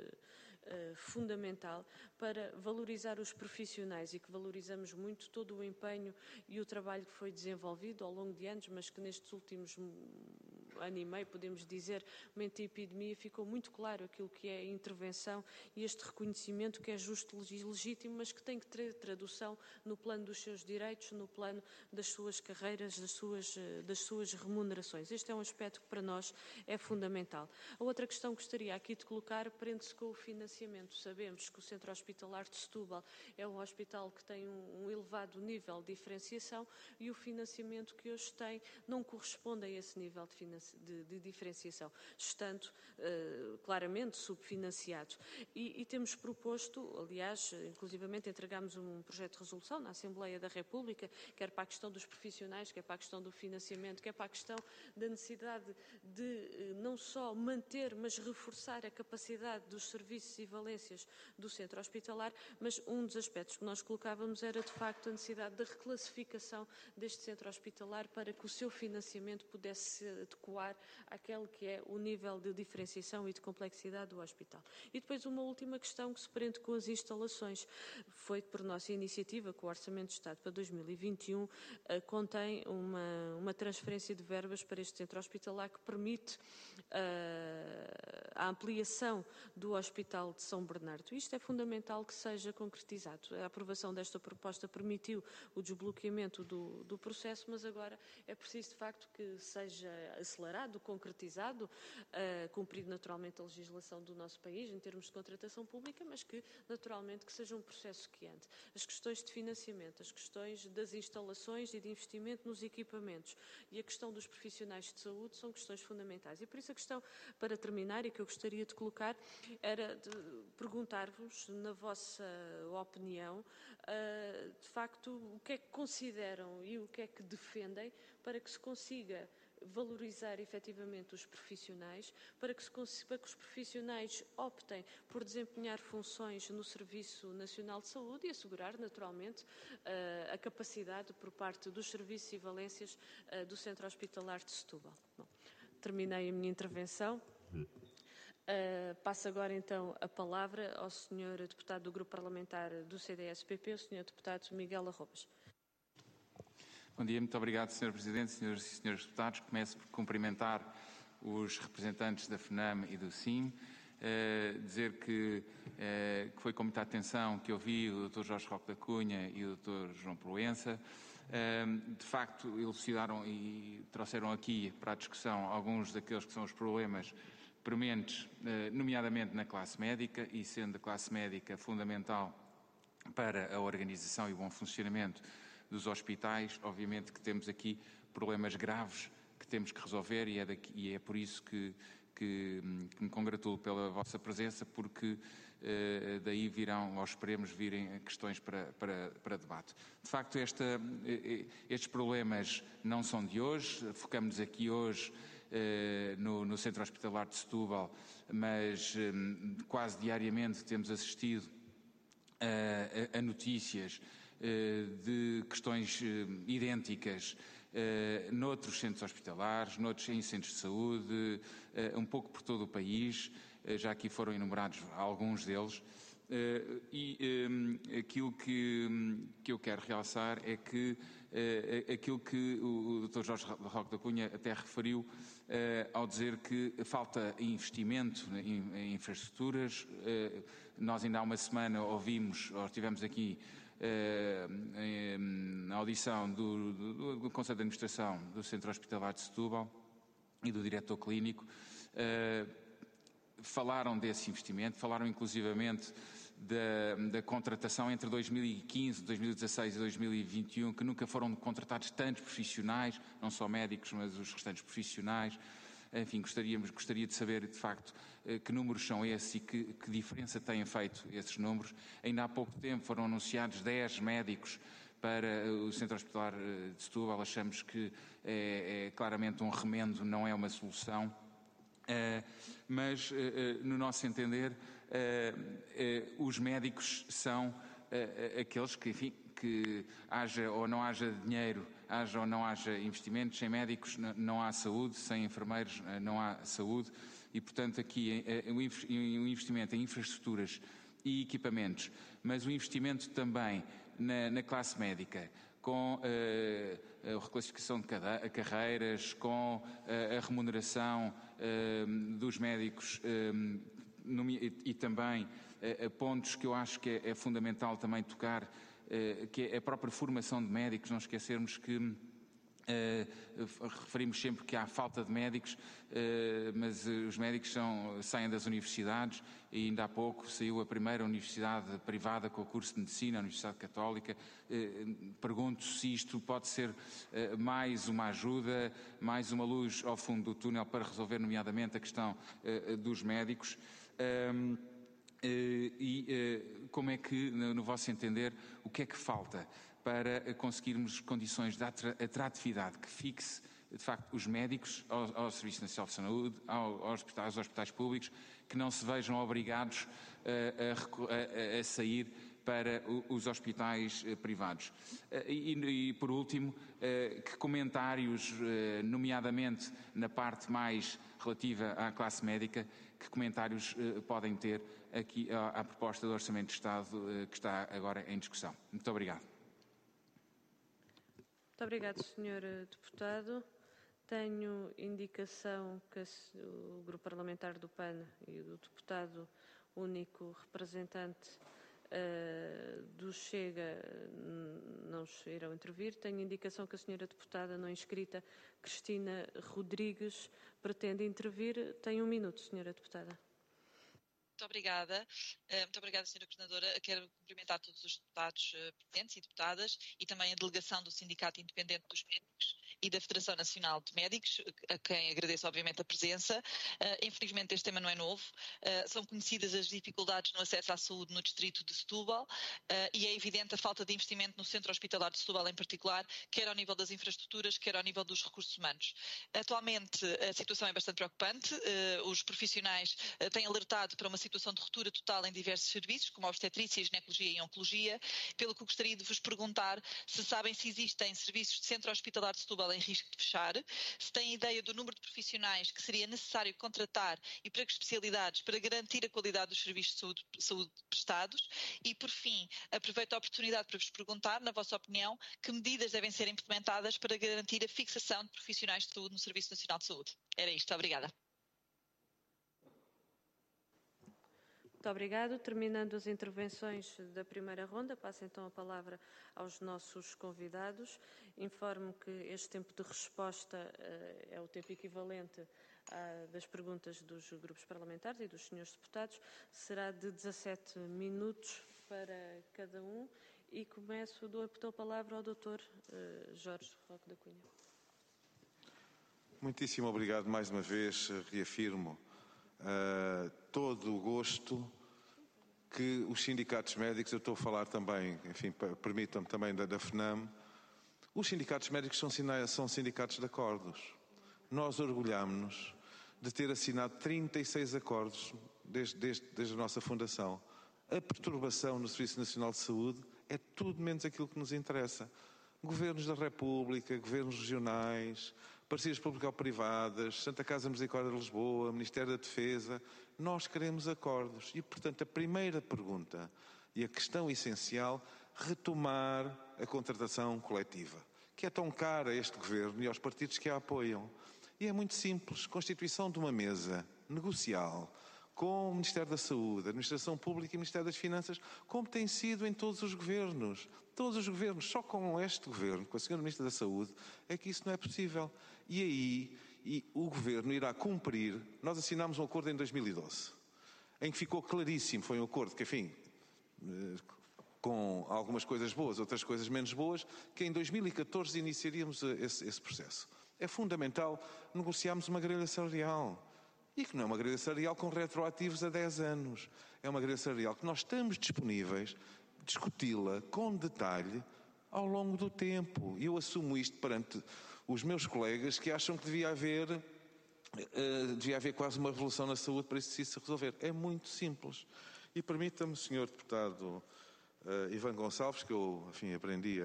fundamental para valorizar os profissionais e que valorizamos muito todo o empenho e o trabalho que foi desenvolvido ao longo de anos, mas que nestes últimos ano e meio, podemos dizer, momento da epidemia, ficou muito claro aquilo que é a intervenção e este reconhecimento que é justo e legítimo, mas que tem que ter tradução no plano dos seus direitos, no plano das suas carreiras, das suas remunerações. Este é um aspecto que para nós é fundamental. A outra questão que gostaria aqui de colocar prende-se com o financiamento. Sabemos que o Centro Hospitalar de Setúbal é um hospital que tem um elevado nível de diferenciação e o financiamento que hoje tem não corresponde a esse nível de diferenciação, estando claramente subfinanciados. E temos proposto, aliás, inclusivamente entregámos um projeto de resolução na Assembleia da República, quer para a questão dos profissionais, quer para a questão do financiamento, quer para a questão da necessidade de não só manter, mas reforçar a capacidade dos serviços e valências do centro hospitalar, mas um dos aspectos que nós colocávamos era, de facto, a necessidade da reclassificação deste centro hospitalar para que o seu financiamento pudesse ser adequado adequar àquele que é o nível de diferenciação e de complexidade do hospital. E depois uma última questão que se prende com as instalações. Foi por nossa iniciativa que o Orçamento de Estado para 2021 contém uma transferência de verbas para este centro hospitalar que permite a ampliação do Hospital de São Bernardo. Isto é fundamental que seja concretizado. A aprovação desta proposta permitiu o desbloqueamento do processo, mas agora é preciso, de facto, que seja acelerado, concretizado, cumprido naturalmente a legislação do nosso país em termos de contratação pública, mas que, naturalmente, que seja um processo que ande. As questões de financiamento, as questões das instalações e de investimento nos equipamentos e a questão dos profissionais de saúde são questões fundamentais. E por isso a questão, para terminar, e que eu gostaria de colocar, era de perguntar-vos, na vossa opinião, de facto, o que é que consideram e o que é que defendem para que se consiga valorizar efetivamente os profissionais, para que os profissionais optem por desempenhar funções no Serviço Nacional de Saúde e assegurar, naturalmente, a capacidade por parte dos serviços e valências do Centro Hospitalar de Setúbal. Bom, terminei a minha intervenção. Passo agora então a palavra ao Sr. Deputado do Grupo Parlamentar do CDS-PP, o Sr. Deputado Miguel Arrobas. Bom dia, muito obrigado, Sr. Presidente, senhoras e senhores deputados. Começo por cumprimentar os representantes da FNAM e do CIM, dizer que foi com muita atenção que ouvi o Dr. Jorge Roque da Cunha e o Dr. João Proença. De facto, elucidaram e trouxeram aqui para a discussão alguns daqueles que são os problemas prementes, nomeadamente na classe médica, e sendo a classe médica fundamental para a organização e o bom funcionamento dos hospitais, obviamente que temos aqui problemas graves que temos que resolver e é por isso que me congratulo pela vossa presença, porque daí virão, ou esperemos virem, questões para debate. De facto, estes problemas não são de hoje, focamos aqui hoje no Centro Hospitalar de Setúbal, mas quase diariamente temos assistido a notícias de questões idênticas noutros centros hospitalares, em centros de saúde, um pouco por todo o país, já aqui foram enumerados alguns deles, aquilo que eu quero realçar é que aquilo que o Dr. Jorge Roque da Cunha até referiu ao dizer que falta investimento em infraestruturas. Nós ainda há uma semana estivemos aqui na audição do Conselho de Administração do Centro Hospitalar de Setúbal e do Diretor Clínico. Falaram desse investimento, falaram inclusivamente da contratação entre 2015, 2016 e 2021, que nunca foram contratados tantos profissionais, não só médicos, mas os restantes profissionais. Enfim, gostaria de saber, de facto, que números são esses e que diferença têm feito esses números. Ainda há pouco tempo foram anunciados 10 médicos para o Centro Hospitalar de Setúbal. Achamos que é claramente um remendo, não é uma solução. Mas, no nosso entender, os médicos são aqueles que, enfim, que haja ou não haja dinheiro, haja ou não haja investimentos, sem médicos não há saúde, sem enfermeiros não há saúde e, portanto, aqui um investimento em infraestruturas e equipamentos, mas o investimento também na classe médica, com a reclassificação de carreiras, com a remuneração dos médicos e também pontos que eu acho que é fundamental também tocar, que é a própria formação de médicos. Não esquecermos que referimos sempre que há falta de médicos, mas os médicos saem das universidades e ainda há pouco saiu a primeira universidade privada com o curso de Medicina, a Universidade Católica. Pergunto se isto pode ser mais uma ajuda, mais uma luz ao fundo do túnel para resolver nomeadamente a questão dos médicos. Como é que, no vosso entender, o que é que falta para conseguirmos condições de atratividade que fixe, de facto, os médicos ao Serviço Nacional de Saúde, aos hospitais públicos, que não se vejam obrigados a sair para os hospitais privados. E por último, que comentários, nomeadamente na parte mais relativa à classe médica, que comentários podem ter aqui à proposta do Orçamento de Estado que está agora em discussão? Muito obrigado. Muito obrigado, Sr. Deputado. Tenho indicação que o Grupo Parlamentar do PAN e o deputado único representante do Chega não irão intervir. Tenho indicação que a senhora deputada não inscrita, Cristina Rodrigues, pretende intervir. Tem 1 minuto, senhora deputada. Muito obrigada. Muito obrigada, Sra. Coordenadora. Quero cumprimentar todos os deputados presentes e deputadas e também a delegação do Sindicato Independente dos Médicos e da Federação Nacional de Médicos, a quem agradeço obviamente a presença. Infelizmente este tema não é novo. São conhecidas as dificuldades no acesso à saúde no distrito de Setúbal e é evidente a falta de investimento no Centro Hospitalar de Setúbal em particular, quer ao nível das infraestruturas, quer ao nível dos recursos humanos. Atualmente a situação é bastante preocupante. Os profissionais têm alertado para uma situação de ruptura total em diversos serviços, como a obstetrícia, a ginecologia e a oncologia, pelo que eu gostaria de vos perguntar se sabem se existem serviços de Centro Hospitalar de Setúbal em risco de fechar, se têm ideia do número de profissionais que seria necessário contratar e para que especialidades para garantir a qualidade dos serviços de saúde prestados e, por fim, aproveito a oportunidade para vos perguntar, na vossa opinião, que medidas devem ser implementadas para garantir a fixação de profissionais de saúde no Serviço Nacional de Saúde. Era isto, obrigada. Muito obrigado. Terminando as intervenções da primeira ronda, passo então a palavra aos nossos convidados. Informo que este tempo de resposta é o tempo equivalente das perguntas dos grupos parlamentares e dos senhores deputados. Será de 17 minutos para cada um e dou a palavra ao Dr. Jorge Roque da Cunha. Muitíssimo obrigado mais uma vez. Reafirmo todo o gosto que os sindicatos médicos, eu estou a falar também, enfim, permitam-me também da FNAM, os sindicatos médicos são sindicatos de acordos. Nós orgulhamos-nos de ter assinado 36 acordos desde a nossa fundação. A perturbação no Serviço Nacional de Saúde é tudo menos aquilo que nos interessa. Governos da República, governos regionais, parcerias público-privadas, Santa Casa Misericórdia de Lisboa, Ministério da Defesa, nós queremos acordos. E, portanto, a primeira pergunta e a questão essencial, retomar a contratação coletiva, que é tão cara a este Governo e aos partidos que a apoiam. E é muito simples, constituição de uma mesa negocial com o Ministério da Saúde, a Administração Pública e o Ministério das Finanças, como tem sido em todos os governos. Todos os governos, só com este Governo, com a Sra. Ministra da Saúde, é que isso não é possível. E aí o Governo irá cumprir. Nós assinámos um acordo em 2012, em que ficou claríssimo, foi um acordo que, enfim, com algumas coisas boas, outras coisas menos boas, que em 2014 iniciaríamos esse processo. É fundamental negociarmos uma grelha salarial. E que não é uma grelha salarial com retroativos a 10 anos. É uma grelha salarial que nós estamos disponíveis a discuti-la com detalhe ao longo do tempo. E eu assumo isto perante os meus colegas que acham que devia haver quase uma revolução na saúde para isso se resolver. É muito simples. E permita-me, Sr. Deputado Ivan Gonçalves, que eu, enfim, aprendi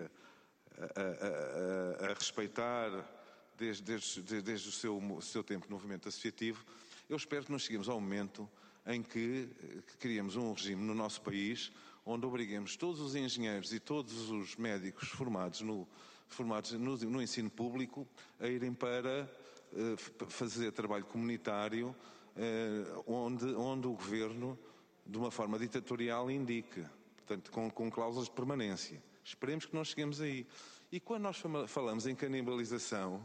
a respeitar desde o seu tempo no movimento associativo. Eu espero que nós cheguemos ao momento em que criemos um regime no nosso país onde obriguemos todos os engenheiros e todos os médicos formados no ensino público a irem para fazer trabalho comunitário onde o Governo, de uma forma ditatorial, indique, portanto, com cláusulas de permanência. Esperemos que nós cheguemos aí. E quando nós falamos em canibalização,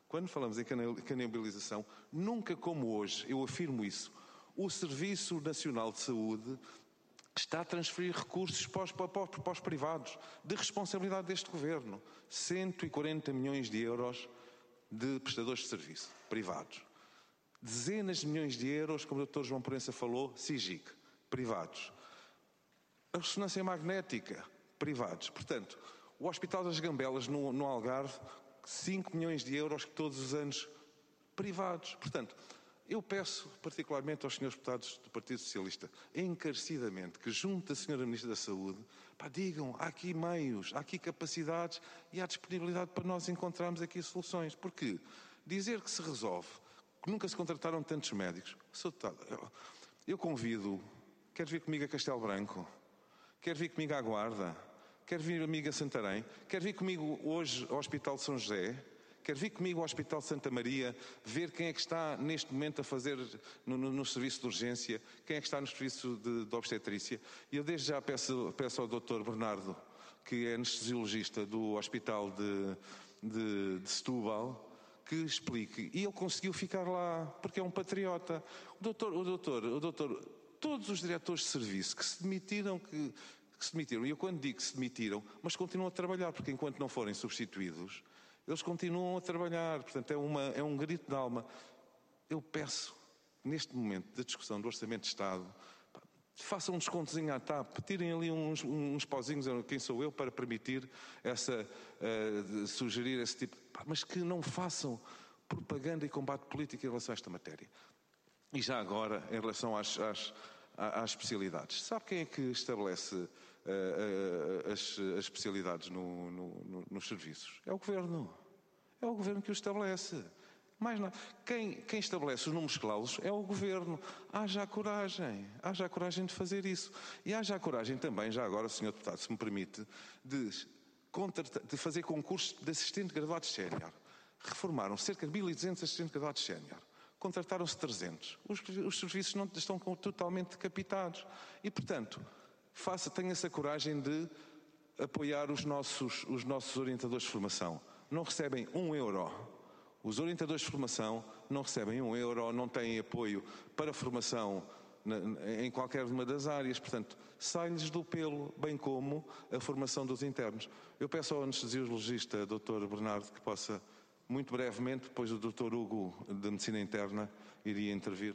nunca como hoje, eu afirmo isso, o Serviço Nacional de Saúde está a transferir recursos para os privados, de responsabilidade deste Governo. 140 milhões de euros de prestadores de serviço privados. Dezenas de milhões de euros, como o Dr. João Proença falou, SIGIC, privados. A ressonância magnética, privados. Portanto, o Hospital das Gambelas, no Algarve, 5 milhões de euros que todos os anos privados. Portanto, Eu peço particularmente aos senhores deputados do Partido Socialista, encarecidamente, que junto à senhora Ministra da Saúde, digam, há aqui meios, há aqui capacidades e há disponibilidade para nós encontrarmos aqui soluções. Porque dizer que se resolve, que nunca se contrataram tantos médicos, Sr. Deputado, eu convido, quer vir comigo a Castelo Branco, quer vir comigo à Guarda, quer vir comigo a Santarém, quer vir comigo hoje ao Hospital de São José, quer vir comigo ao Hospital de Santa Maria, ver quem é que está neste momento a fazer no serviço de urgência, quem é que está no serviço de obstetrícia. E eu desde já peço ao Dr. Bernardo, que é anestesiologista do Hospital de Setúbal, que explique. E ele conseguiu ficar lá, porque é um patriota. O doutor, todos os diretores de serviço que se demitiram, e eu quando digo que se demitiram, mas continuam a trabalhar, porque enquanto não forem substituídos, eles continuam a trabalhar. Portanto, é um grito de alma. Eu peço, neste momento da discussão do Orçamento de Estado, façam um descontozinho à TAP, tirem ali uns pauzinhos, quem sou eu para permitir sugerir esse tipo, mas que não façam propaganda e combate político em relação a esta matéria. E já agora, em relação às especialidades, sabe quem é que estabelece as especialidades nos serviços? É o Governo. É o Governo que o estabelece. Mais nada. Quem estabelece os números clausos é o Governo. Haja a coragem de fazer isso. E haja a coragem também, já agora, Sr. Deputado, se me permite, de fazer concursos de assistente graduados sénior. Reformaram cerca de 1.200 assistentes graduados sénior. Contrataram-se 300. Os serviços não estão totalmente decapitados. E, portanto, tenha essa coragem de apoiar os nossos orientadores de formação. Não recebem €1. Os orientadores de formação não recebem €1, não têm apoio para formação em qualquer uma das áreas. Portanto, sai-lhes do pelo, bem como a formação dos internos. Eu peço ao anestesiologista, Dr. Bernardo, que possa, muito brevemente, depois o Dr. Hugo, da Medicina Interna, iria intervir.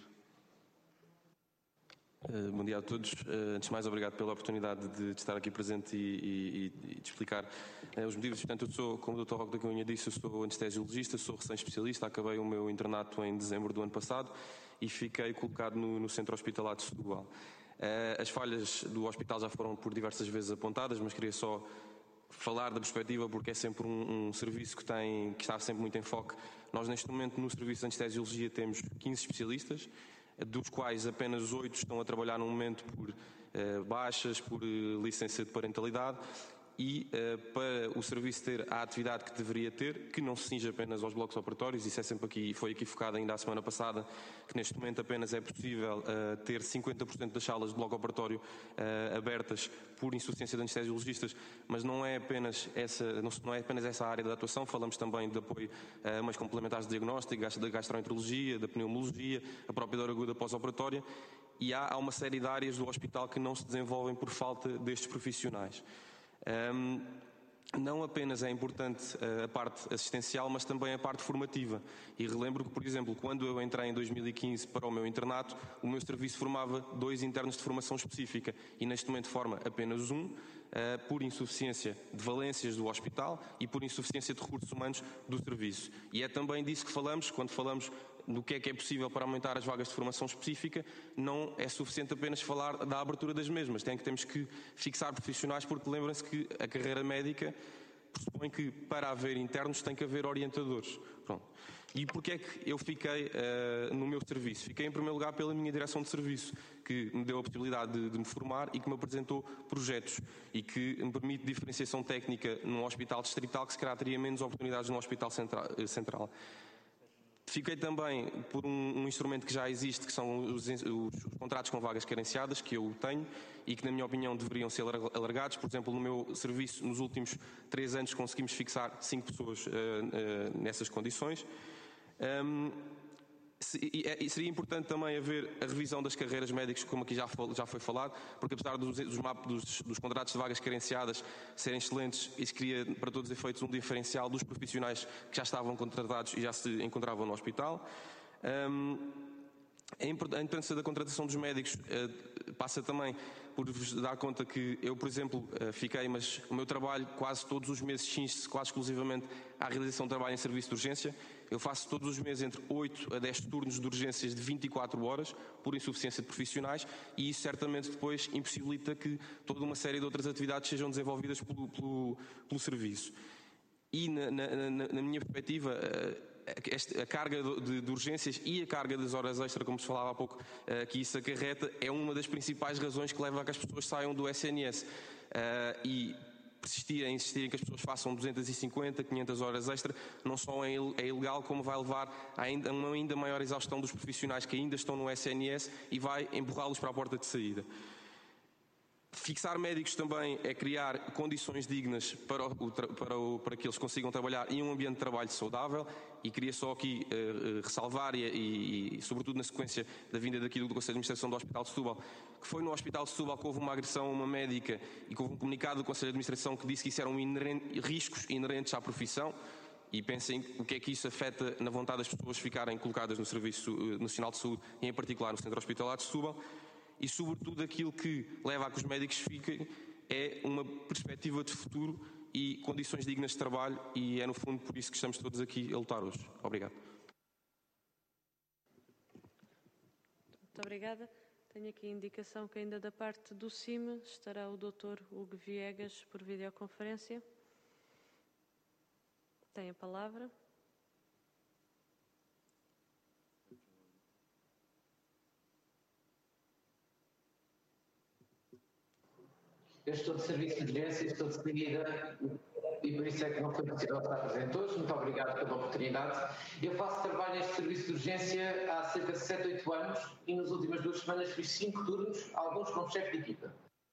Bom dia a todos. Antes de mais, obrigado pela oportunidade de estar aqui presente e de explicar os motivos. Portanto, eu sou, como o Dr. Roque da Cunha disse, eu sou anestesiologista, sou recém-especialista, acabei o meu internato em dezembro do ano passado e fiquei colocado no Centro Hospitalar de Setúbal. As falhas do hospital já foram por diversas vezes apontadas, mas queria só falar da perspectiva, porque é sempre um serviço que está sempre muito em foco. Nós, neste momento, no Serviço de Anestesiologia, temos 15 especialistas, dos quais apenas 8 estão a trabalhar no momento por baixas, por licença de parentalidade, e para o serviço ter a atividade que deveria ter, que não se cinge apenas aos blocos operatórios, isso é sempre foi aqui focado ainda a semana passada, que neste momento apenas é possível ter 50% das salas de bloco operatório abertas por insuficiência de anestesiologistas, mas não é apenas essa área de atuação, falamos também de apoio a meios complementares de diagnóstico, da gastroenterologia, da pneumologia, a própria dor aguda pós-operatória, e há uma série de áreas do hospital que não se desenvolvem por falta destes profissionais. Não apenas é importante a parte assistencial, mas também a parte formativa. E relembro que, por exemplo, quando eu entrei em 2015 para o meu internato, o meu serviço formava 2 internos de formação específica e neste momento forma apenas um, por insuficiência de valências do hospital e por insuficiência de recursos humanos do serviço. E é também disso que falamos, quando falamos do que é possível para aumentar as vagas de formação específica. Não é suficiente apenas falar da abertura das mesmas, temos que fixar profissionais, porque lembrem-se que a carreira médica pressupõe que para haver internos tem que haver orientadores. Pronto. E porquê é que eu fiquei no meu serviço? Fiquei em primeiro lugar pela minha direção de serviço, que me deu a possibilidade de me formar e que me apresentou projetos e que me permite diferenciação técnica num hospital distrital que se calhar teria menos oportunidades num hospital central. Fiquei também por um instrumento que já existe, que são os contratos com vagas carenciadas, que eu tenho e que, na minha opinião, deveriam ser alargados. Por exemplo, no meu serviço, nos últimos 3 anos, conseguimos fixar 5 pessoas nessas condições. E seria importante também haver a revisão das carreiras médicas, como aqui já foi falado, porque apesar dos contratos de vagas carenciadas serem excelentes, isso cria, para todos os efeitos, um diferencial dos profissionais que já estavam contratados e já se encontravam no hospital. A importância da contratação dos médicos passa também por vos dar conta que eu, por exemplo, mas o meu trabalho quase todos os meses cinge-se quase exclusivamente à realização de trabalho em serviço de urgência. Eu faço todos os meses entre 8 a 10 turnos de urgências de 24 horas por insuficiência de profissionais, e isso certamente depois impossibilita que toda uma série de outras atividades sejam desenvolvidas pelo serviço. E na minha perspectiva, a carga de urgências e a carga das horas extra, como se falava há pouco, que isso acarreta, é uma das principais razões que leva a que as pessoas saiam do SNS. E insistirem que as pessoas façam 250, 500 horas extra, não só é ilegal, como vai levar a uma ainda maior exaustão dos profissionais que ainda estão no SNS e vai empurrá-los para a porta de saída. Fixar médicos também é criar condições dignas para que eles consigam trabalhar em um ambiente de trabalho saudável, e queria só aqui ressalvar, e sobretudo na sequência da vinda daqui do Conselho de Administração do Hospital de Setúbal, que foi no Hospital de Setúbal que houve uma agressão a uma médica e que houve um comunicado do Conselho de Administração que disse que isso eram riscos inerentes à profissão, e pensem o que é que isso afeta na vontade das pessoas ficarem colocadas no Serviço Nacional de Saúde e em particular no Centro Hospitalar de Setúbal. E sobretudo aquilo que leva a que os médicos fiquem é uma perspectiva de futuro e condições dignas de trabalho, e é no fundo por isso que estamos todos aqui a lutar hoje. Obrigado. Muito obrigada. Tenho aqui a indicação que ainda da parte do CIM estará o Dr. Hugo Viegas por videoconferência. Tem a palavra. Eu estou de serviço de urgência, estou de saída e por isso é que não foi possível estar presente hoje. Muito obrigado pela oportunidade. Eu faço trabalho neste serviço de urgência há cerca de 7, 8 anos e nas últimas 2 semanas fiz 5 turnos, alguns como chefe de equipa.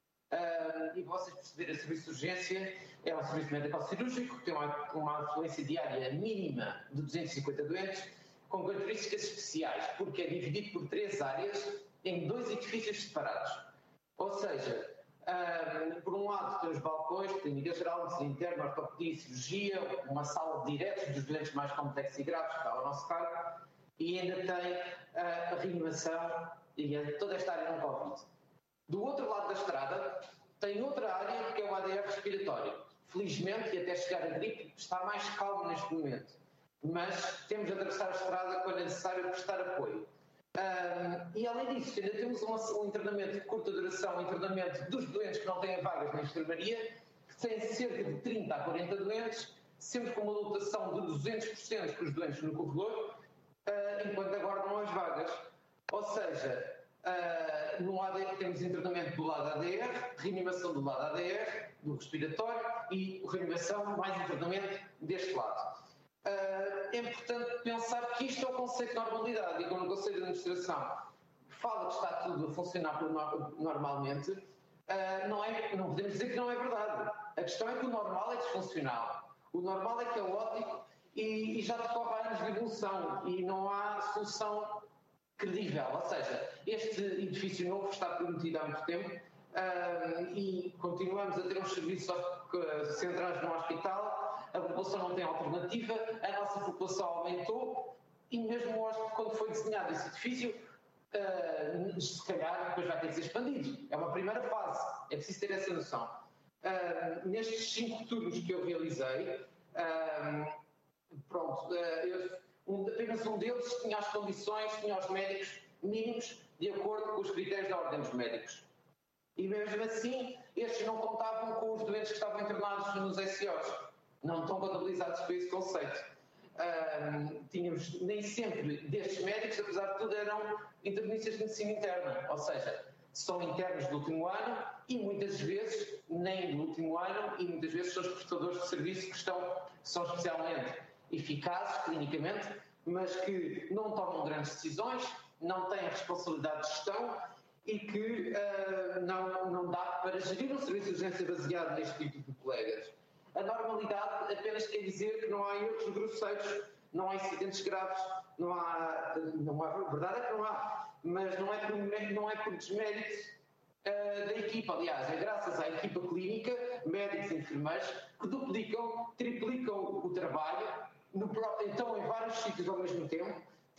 E vocês perceberem, o serviço de urgência é um serviço médico-cirúrgico que tem uma afluência diária mínima de 250 doentes, com características especiais, porque é dividido por 3 áreas em 2 edifícios separados. Ou seja, por um lado tem os balcões, clínica geral, medicina interna, ortopedia e cirurgia, uma sala de diretos dos doentes mais complexos e graves, que está ao nosso cargo, e ainda tem a reanimação e toda esta área não Covid. Do outro lado da estrada tem outra área que é o ADR respiratório. Felizmente, e até chegar a gripe, está mais calmo neste momento, mas temos de atravessar a estrada quando é necessário prestar apoio. E além disso, ainda temos um internamento de curta duração, um internamento dos doentes que não têm vagas na enfermaria, que tem cerca de 30 a 40 doentes, sempre com uma lotação de 200% com os doentes no corredor, enquanto aguardam as vagas. Ou seja, no ADR temos internamento do lado ADR, reanimação do lado ADR, do respiratório, e reanimação mais internamento deste lado. É importante pensar que isto é o conceito de normalidade, e quando o Conselho de Administração fala que está tudo a funcionar normalmente, não podemos dizer que não é verdade. A questão é que o normal é disfuncional, o normal é caótico e já decorre anos de evolução e não há solução credível. Ou seja, este edifício novo está prometido há muito tempo e continuamos a ter uns serviços centrais no hospital. A população não tem alternativa, a nossa população aumentou e mesmo hoje, quando foi desenhado esse edifício, se calhar depois vai ter que ser expandido. É uma primeira fase, é preciso ter essa noção. Nestes 5 turnos que eu realizei, apenas um deles tinha as condições, tinha os médicos mínimos de acordo com os critérios da Ordem dos Médicos. E mesmo assim, estes não contavam com os doentes que estavam internados nos SOs. Não estão contabilizados por esse conceito. Tínhamos nem sempre destes médicos, apesar de tudo, eram internistas de medicina interna, ou seja, são internos do último ano e muitas vezes nem do último ano e muitas vezes são os prestadores de serviço que são especialmente eficazes clinicamente, mas que não tomam grandes decisões, não têm a responsabilidade de gestão e que não dá para gerir um serviço de urgência baseado neste tipo de colegas. A normalidade apenas quer dizer que não há erros grosseiros, não há incidentes graves, não há, a verdade é que não há, mas não é por desmérito da equipa. Aliás, é graças à equipa clínica, médicos e enfermeiros, que duplicam, triplicam o trabalho, então em vários sítios ao mesmo tempo,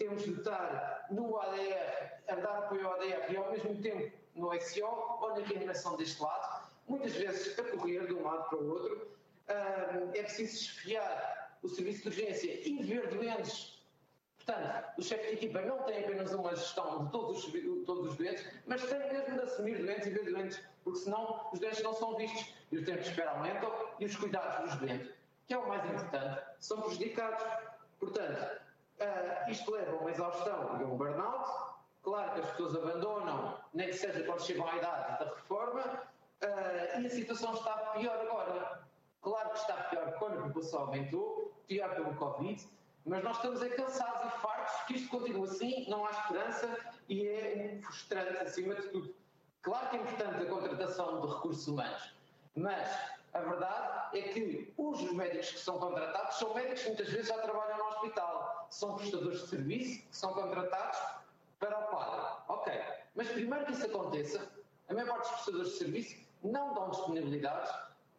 temos de estar no ADR, a dar apoio ao ADR e ao mesmo tempo no SO ou na reanimação deste lado, muitas vezes a correr de um lado para o outro. É preciso esfiar o serviço de urgência e ver doentes. Portanto, o chefe de equipa não tem apenas uma gestão de todos os doentes, mas tem mesmo de assumir doentes e ver doentes, porque senão os doentes não são vistos e os tempos de espera aumentam e os cuidados dos doentes, que é o mais importante, são prejudicados. Portanto, isto leva a uma exaustão e a um burnout. Claro que as pessoas abandonam, nem que seja quando chegam à idade da reforma, e a situação está pior agora. Claro que está pior quando a população aumentou, pior pelo Covid, mas nós estamos cansados e fartos que isto continue assim, não há esperança e é frustrante acima de tudo. Claro que é importante a contratação de recursos humanos, mas a verdade é que os médicos que são contratados são médicos que muitas vezes já trabalham no hospital, são prestadores de serviço que são contratados para o quadro. Ok, mas primeiro que isso aconteça, a maior parte dos prestadores de serviço não dão disponibilidades,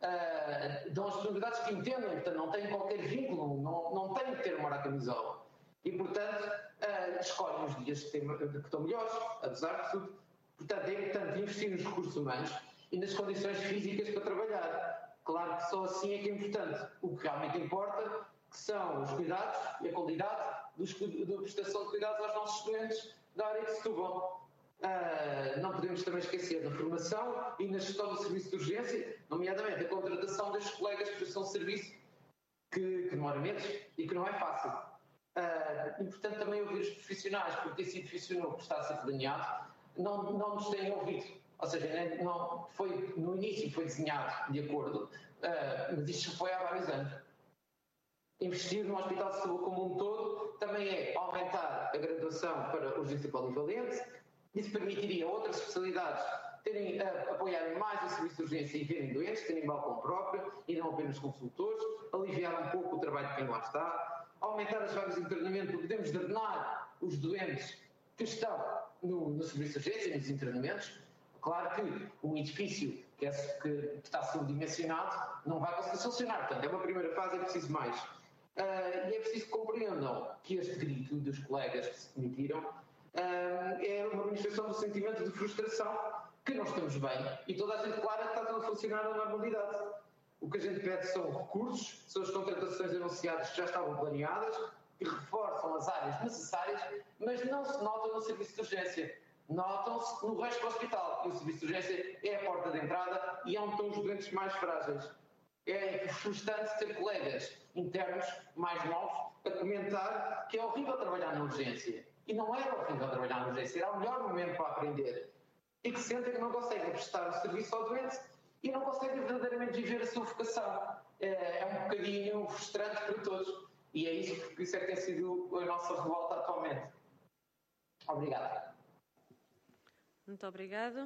que entendem, portanto não têm qualquer vínculo, não têm que ter uma hora a camisola. E, portanto, escolhem os dias que estão melhores, apesar de tudo. Portanto, é importante investir nos recursos humanos e nas condições físicas para trabalhar. Claro que só assim é que é importante. O que realmente importa que são os cuidados e a qualidade da prestação de cuidados aos nossos doentes da área de Setúbal. Não podemos também esquecer da formação e na gestão do serviço de urgência, nomeadamente a contratação destes colegas de prestação de serviço, que demora meses e que não é fácil. E, portanto, também ouvir os profissionais, porque esse profissional que está a ser delineado não nos têm ouvido. Ou seja, não foi, no início foi desenhado de acordo, mas isto já foi há vários anos. Investir no Hospital de Setúbal como um todo também é aumentar a graduação para urgência polivalente. Isso permitiria a outras especialidades apoiarem mais o serviço de urgência e verem doentes, terem balcão próprio e não apenas consultores, aliviar um pouco o trabalho de quem lá está, aumentar as vagas de internamento, porque podemos drenar os doentes que estão no serviço de urgência, nos internamentos. Claro que um edifício que está subdimensionado não vai conseguir solucionar, portanto, é uma primeira fase, é preciso mais. E é preciso que compreendam que este grito dos colegas que se demitiram é uma manifestação do sentimento de frustração, que não estamos bem, e toda a gente declara que está tudo a funcionar na normalidade. O que a gente pede são recursos, são as contratações anunciadas que já estavam planeadas, que reforçam as áreas necessárias, mas não se notam no serviço de urgência. Notam-se no resto do hospital. E o serviço de urgência é a porta de entrada e é onde estão os doentes mais frágeis. É frustrante ter colegas internos mais novos a comentar que é horrível trabalhar na urgência. E não era horrível trabalhar na urgência, era o melhor momento para aprender. E que sentem que não conseguem prestar o serviço ao doente e não conseguem verdadeiramente viver a sua vocação. É um bocadinho frustrante para todos. E é isso que tem sido a nossa revolta atualmente. Obrigado. Muito obrigado.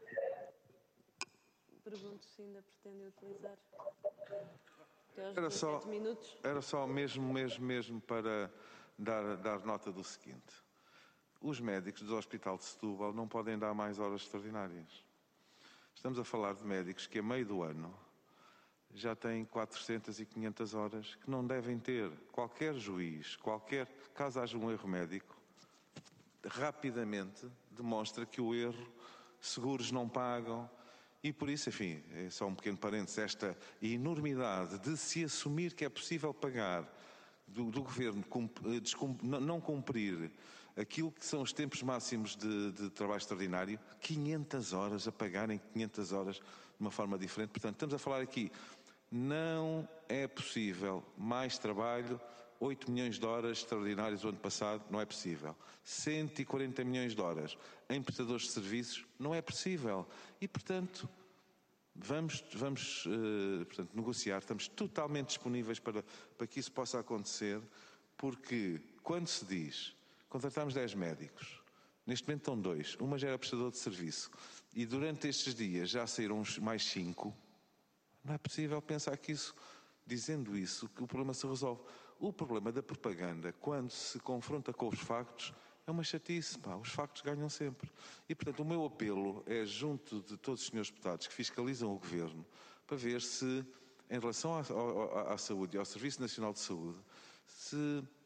Pergunto se ainda pretende utilizar até aos 17 minutos. Era só mesmo para dar nota do seguinte. Os médicos do Hospital de Setúbal não podem dar mais horas extraordinárias. Estamos a falar de médicos que a meio do ano já têm 400 e 500 horas que não devem ter. Qualquer juiz, caso haja um erro médico, rapidamente demonstra que o erro, seguros não pagam, e por isso, enfim, é só um pequeno parênteses, esta enormidade de se assumir que é possível pagar, do Governo não cumprir aquilo que são os tempos máximos de trabalho extraordinário, 500 horas, a pagarem 500 horas de uma forma diferente. Portanto, estamos a falar aqui, não é possível mais trabalho, 8 milhões de horas extraordinárias o ano passado, não é possível. 140 milhões de horas em prestadores de serviços, não é possível. E, portanto, vamos negociar, estamos totalmente disponíveis para que isso possa acontecer, porque quando se diz, contratamos 10 médicos, neste momento estão 2, uma já era prestador de serviço, e durante estes dias já saíram mais 5, não é possível pensar que isso, dizendo isso, que o problema se resolve. O problema da propaganda, quando se confronta com os factos, é uma chatice, os factos ganham sempre. E, portanto, o meu apelo é junto de todos os senhores deputados que fiscalizam o Governo, para ver se, em relação à saúde e ao Serviço Nacional de Saúde, se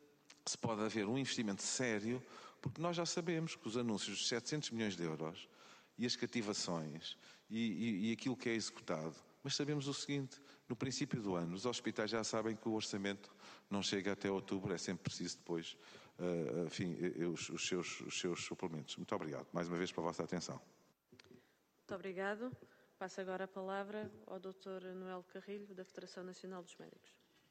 se pode haver um investimento sério, porque nós já sabemos que os anúncios de 700 milhões de euros e as cativações e aquilo que é executado, mas sabemos o seguinte: no princípio do ano, os hospitais já sabem que o orçamento não chega até outubro, é sempre preciso depois, os seus suplementos. Muito obrigado, mais uma vez, pela vossa atenção. Muito obrigado. Passo agora a palavra ao Dr. Noel Carrilho, da Federação Nacional dos Médicos.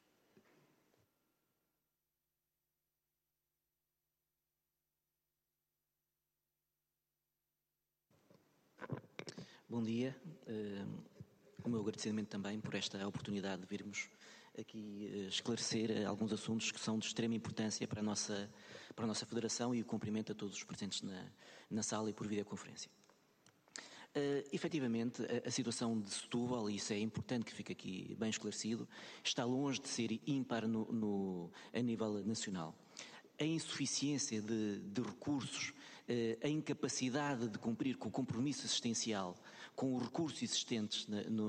Bom dia. O meu agradecimento também por esta oportunidade de virmos aqui esclarecer alguns assuntos que são de extrema importância para a nossa Federação e o cumprimento a todos os presentes na sala e por videoconferência. Efetivamente, a situação de Setúbal, e isso é importante que fique aqui bem esclarecido, está longe de ser ímpar a nível nacional. A insuficiência de recursos, a incapacidade de cumprir com o compromisso assistencial, com os recursos existentes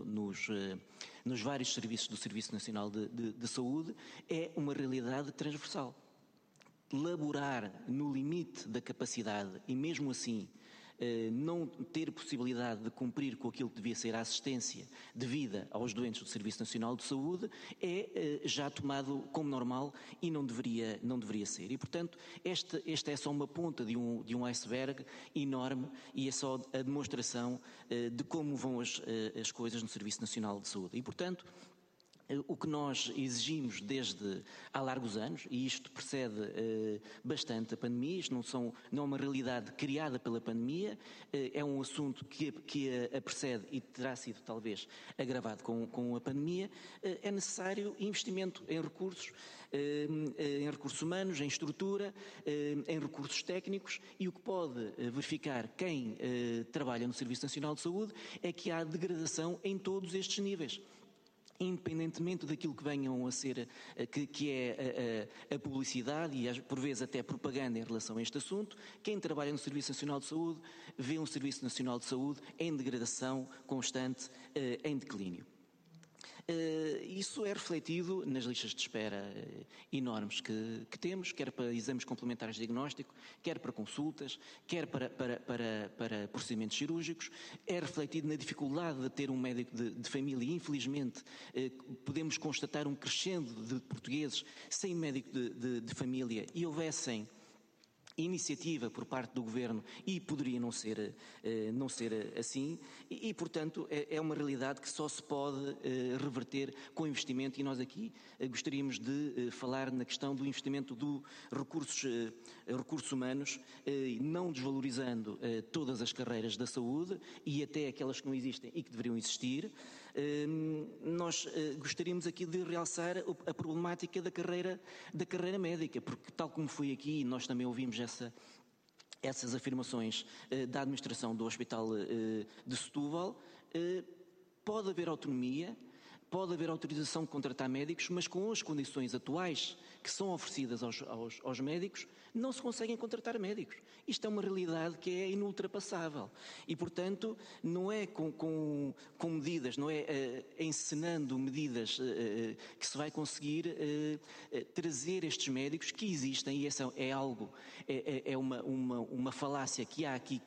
nos vários serviços do Serviço Nacional de Saúde, é uma realidade transversal. Laborar no limite da capacidade e mesmo assim não ter possibilidade de cumprir com aquilo que devia ser a assistência devida aos doentes do Serviço Nacional de Saúde é já tomado como normal e não deveria ser. E, portanto, esta é só uma ponta de um iceberg enorme e é só a demonstração de como vão as coisas no Serviço Nacional de Saúde. E, portanto, o que nós exigimos desde há largos anos, e isto precede bastante a pandemia, isto não é uma realidade criada pela pandemia, é um assunto que a precede e terá sido talvez agravado com a pandemia, é necessário investimento em recursos humanos, em estrutura, em recursos técnicos, e o que pode verificar quem trabalha no Serviço Nacional de Saúde é que há degradação em todos estes níveis. Independentemente daquilo que venham a ser, que é a publicidade e por vezes até propaganda em relação a este assunto, quem trabalha no Serviço Nacional de Saúde vê um Serviço Nacional de Saúde em degradação constante, em declínio. Isso é refletido nas listas de espera enormes que temos, quer para exames complementares de diagnóstico, quer para consultas, quer para procedimentos cirúrgicos, é refletido na dificuldade de ter um médico de família. Infelizmente, podemos constatar um crescendo de portugueses sem médico de família e houvessem iniciativa por parte do Governo e poderia não ser assim e portanto, é uma realidade que só se pode reverter com investimento e nós aqui gostaríamos de falar na questão do investimento do recursos humanos, não desvalorizando todas as carreiras da saúde e até aquelas que não existem e que deveriam existir. Nós gostaríamos aqui de realçar a problemática da carreira médica, porque tal como foi aqui, nós também ouvimos essas afirmações da administração do Hospital de Setúbal, pode haver autonomia, pode haver autorização de contratar médicos, mas com as condições atuais que são oferecidas aos médicos, não se conseguem contratar médicos. Isto é uma realidade que é inultrapassável. E, portanto, não é com medidas, não é encenando medidas que se vai conseguir trazer estes médicos que existem, e essa é uma falácia que há aqui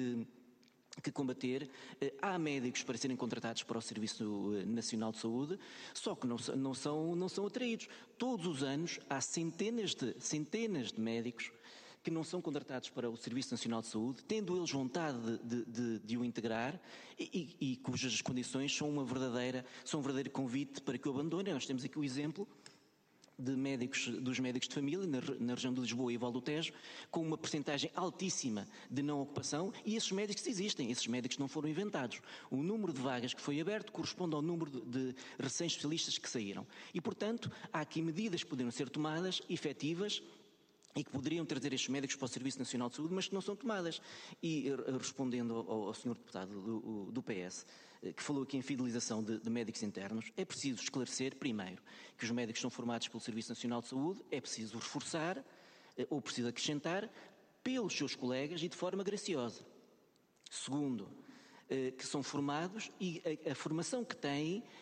que combater. Há médicos para serem contratados para o Serviço Nacional de Saúde, só que não são atraídos. Todos os anos há centenas de médicos que não são contratados para o Serviço Nacional de Saúde, tendo eles vontade de o integrar e cujas condições são um verdadeiro convite para que o abandonem. Nós temos aqui o exemplo dos médicos de família na região de Lisboa e Val do Tejo, com uma percentagem altíssima de não ocupação, e esses médicos existem, esses médicos não foram inventados. O número de vagas que foi aberto corresponde ao número de recém-especialistas que saíram. E, portanto, há aqui medidas que poderiam ser tomadas, efetivas, e que poderiam trazer estes médicos para o Serviço Nacional de Saúde, mas que não são tomadas. E respondendo ao Sr. Deputado do PS, que falou aqui em fidelização de médicos internos, é preciso esclarecer, primeiro, que os médicos são formados pelo Serviço Nacional de Saúde, é preciso reforçar, ou preciso acrescentar, pelos seus colegas e de forma graciosa. Segundo, que são formados e a formação que têm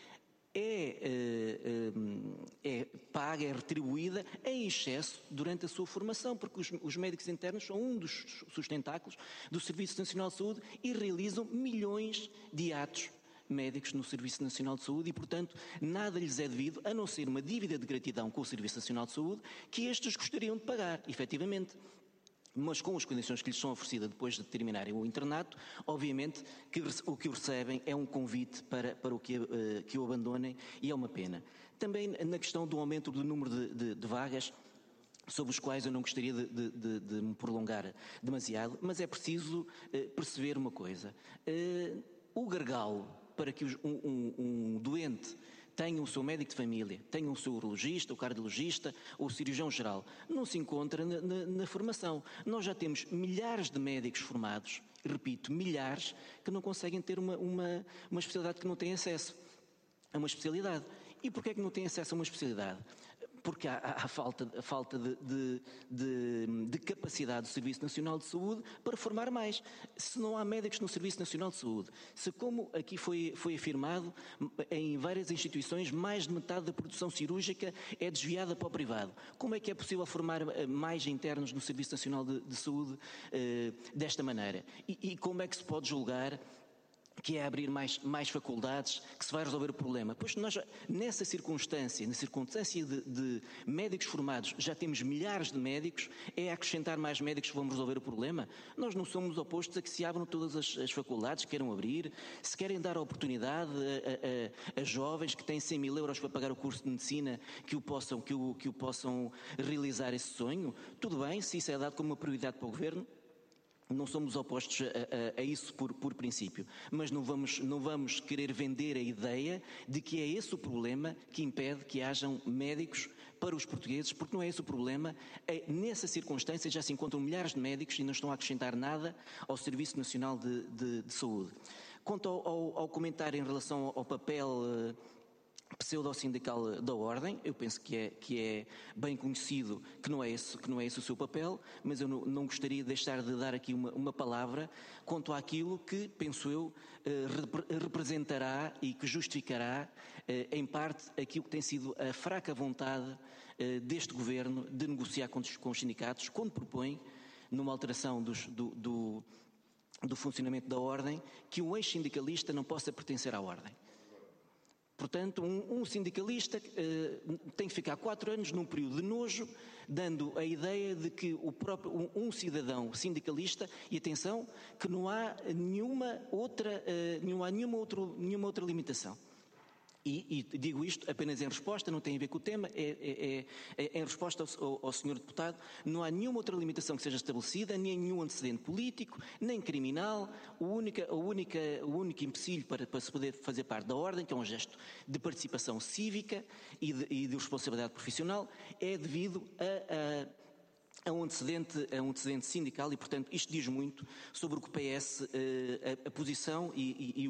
é paga, é retribuída em excesso durante a sua formação, porque os médicos internos são um dos sustentáculos do Serviço Nacional de Saúde e realizam milhões de atos médicos no Serviço Nacional de Saúde e, portanto, nada lhes é devido, a não ser uma dívida de gratidão com o Serviço Nacional de Saúde que estes gostariam de pagar, efetivamente. Mas com as condições que lhes são oferecidas depois de terminarem o internato, obviamente que o que recebem é um convite para que o abandonem, e é uma pena. Também na questão do aumento do número de vagas, sobre os quais eu não gostaria de me prolongar demasiado, mas é preciso perceber uma coisa. O gargalo para que um doente tenha o seu médico de família, tenha o seu urologista, o cardiologista ou o cirurgião-geral, não se encontra na formação. Nós já temos milhares de médicos formados, repito, milhares, que não conseguem ter uma especialidade, que não têm acesso a uma especialidade. E porquê é que não têm acesso a uma especialidade? Porque há falta de capacidade do Serviço Nacional de Saúde para formar mais. Se não há médicos no Serviço Nacional de Saúde, se, como aqui foi afirmado, em várias instituições mais de metade da produção cirúrgica é desviada para o privado, como é que é possível formar mais internos no Serviço Nacional de Saúde desta maneira? E como é que se pode julgar que é abrir mais faculdades, que se vai resolver o problema? Pois nós, nessa circunstância de médicos formados, já temos milhares de médicos, é acrescentar mais médicos que vamos resolver o problema? Nós não somos opostos a que se abram todas as faculdades que queiram abrir, se querem dar a oportunidade a jovens que têm 100 mil euros para pagar o curso de medicina, que o possam realizar esse sonho, tudo bem, se isso é dado como uma prioridade para o Governo. Não somos opostos a isso por princípio, mas não vamos querer vender a ideia de que é esse o problema que impede que hajam médicos para os portugueses, porque não é esse o problema. Nessa circunstância já se encontram milhares de médicos e não estão a acrescentar nada ao Serviço Nacional de Saúde. Quanto ao comentário em relação ao papel pseudo-sindical da Ordem, eu penso que é bem conhecido que não é esse o seu papel, mas eu não gostaria de deixar de dar aqui uma palavra quanto àquilo que, penso eu, representará e que justificará, em parte, aquilo que tem sido a fraca vontade deste Governo de negociar com os sindicatos, quando propõe, numa alteração do funcionamento da Ordem, que um ex-sindicalista não possa pertencer à Ordem. Portanto, um sindicalista tem que ficar 4 anos num período de nojo, dando a ideia de que um cidadão sindicalista, e atenção, que não há nenhuma outra limitação. E digo isto apenas em resposta, não tem a ver com o tema, em resposta ao senhor deputado. Não há nenhuma outra limitação que seja estabelecida, nem nenhum antecedente político, nem criminal. O único empecilho para se poder fazer parte da Ordem, que é um gesto de participação cívica e de responsabilidade profissional, é devido a um antecedente sindical, e, portanto, isto diz muito sobre o que o PS, a posição e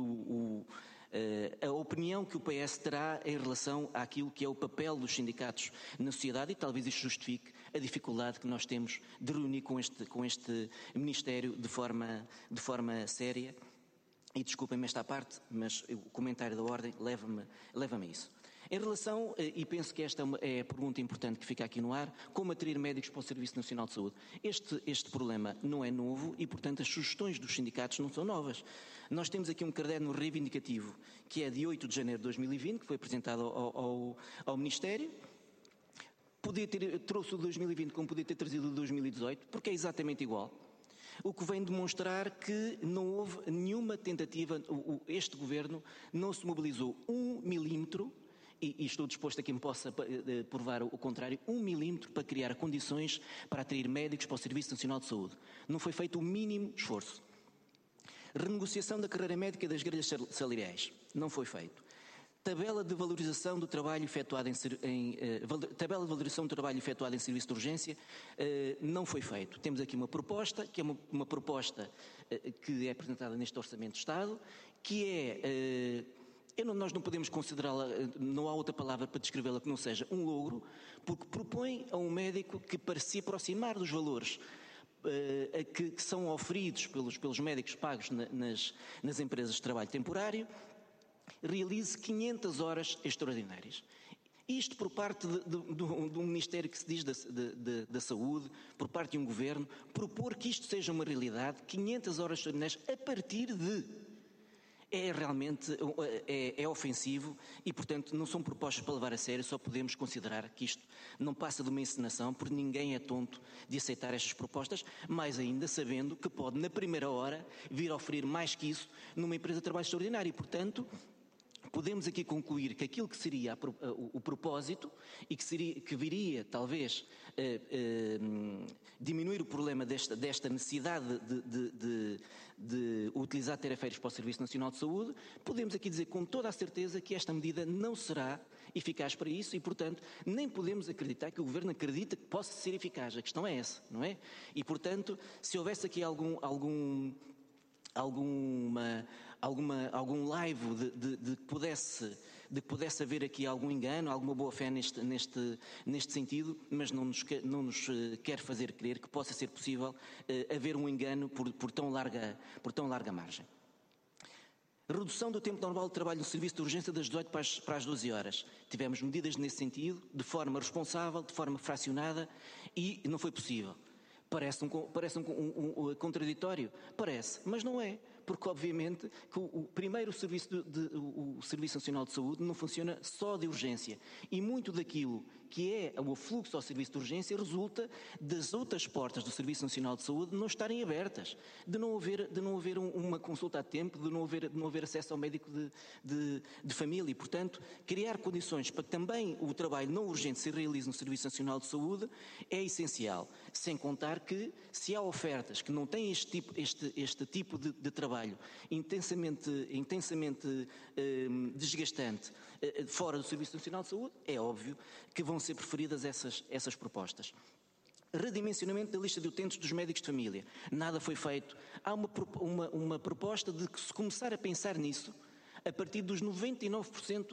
a opinião que o PS terá em relação àquilo que é o papel dos sindicatos na sociedade, e talvez isto justifique a dificuldade que nós temos de reunir com este Ministério de forma séria. E desculpem-me esta parte, mas o comentário da Ordem leva-me a isso. Em relação, e penso que esta é a pergunta importante que fica aqui no ar, como atrair médicos para o Serviço Nacional de Saúde. Este problema não é novo e, portanto, as sugestões dos sindicatos não são novas. Nós temos aqui um caderno reivindicativo, que é de 8 de janeiro de 2020, que foi apresentado ao Ministério. Trouxe o de 2020 como podia ter trazido o de 2018, porque é exatamente igual. O que vem demonstrar que não houve nenhuma tentativa, este Governo não se mobilizou 1 milímetro, e estou disposto a quem possa provar o contrário, 1 milímetro para criar condições para atrair médicos para o Serviço Nacional de Saúde. Não foi feito o mínimo esforço. Renegociação da carreira médica e das grelhas salariais. Não foi feito. Tabela de valorização do trabalho efetuado em serviço de urgência, não foi feito. Temos aqui uma proposta, que é uma proposta que é apresentada neste Orçamento de Estado, que é... nós não podemos considerá-la, não há outra palavra para descrevê-la que não seja um logro, porque propõe a um médico que, para se aproximar dos valores que são oferidos pelos médicos pagos nas empresas de trabalho temporário, realize 500 horas extraordinárias. Isto por parte do Ministério que se diz da Saúde, por parte de um Governo, propor que isto seja uma realidade, 500 horas extraordinárias a partir de... É realmente ofensivo e, portanto, não são propostas para levar a sério, só podemos considerar que isto não passa de uma encenação, porque ninguém é tonto de aceitar estas propostas, mais ainda sabendo que pode, na primeira hora, vir a oferir mais que isso numa empresa de trabalho extraordinário e, portanto... Podemos aqui concluir que aquilo que seria o propósito e que viria, talvez, diminuir o problema desta necessidade de utilizar teraférios para o Serviço Nacional de Saúde, podemos aqui dizer com toda a certeza que esta medida não será eficaz para isso e, portanto, nem podemos acreditar que o Governo acredita que possa ser eficaz. A questão é essa, não é? E, portanto, se houvesse aqui algum laivo de que pudesse haver aqui algum engano, alguma boa-fé neste sentido, mas não nos quer fazer crer que possa ser possível haver um engano por tão larga margem. Redução do tempo normal de trabalho no serviço de urgência das 18 para as 12 horas. Tivemos medidas nesse sentido, de forma responsável, de forma fracionada, e não foi possível. Parece um contraditório? Parece, mas não é. Porque, obviamente, que primeiro o Serviço Nacional de Saúde não funciona só de urgência. E muito daquilo que é o fluxo ao serviço de urgência resulta das outras portas do Serviço Nacional de Saúde não estarem abertas, de não haver uma consulta a tempo, de não haver acesso ao médico de família. E, portanto, criar condições para que também o trabalho não urgente se realize no Serviço Nacional de Saúde é essencial. Sem contar que, se há ofertas que não têm este tipo de trabalho intensamente desgastante fora do Serviço Nacional de Saúde, é óbvio que vão ser preferidas essas propostas. Redimensionamento da lista de utentes dos médicos de família. Nada foi feito. Há uma proposta de que se começar a pensar nisso a partir dos 99%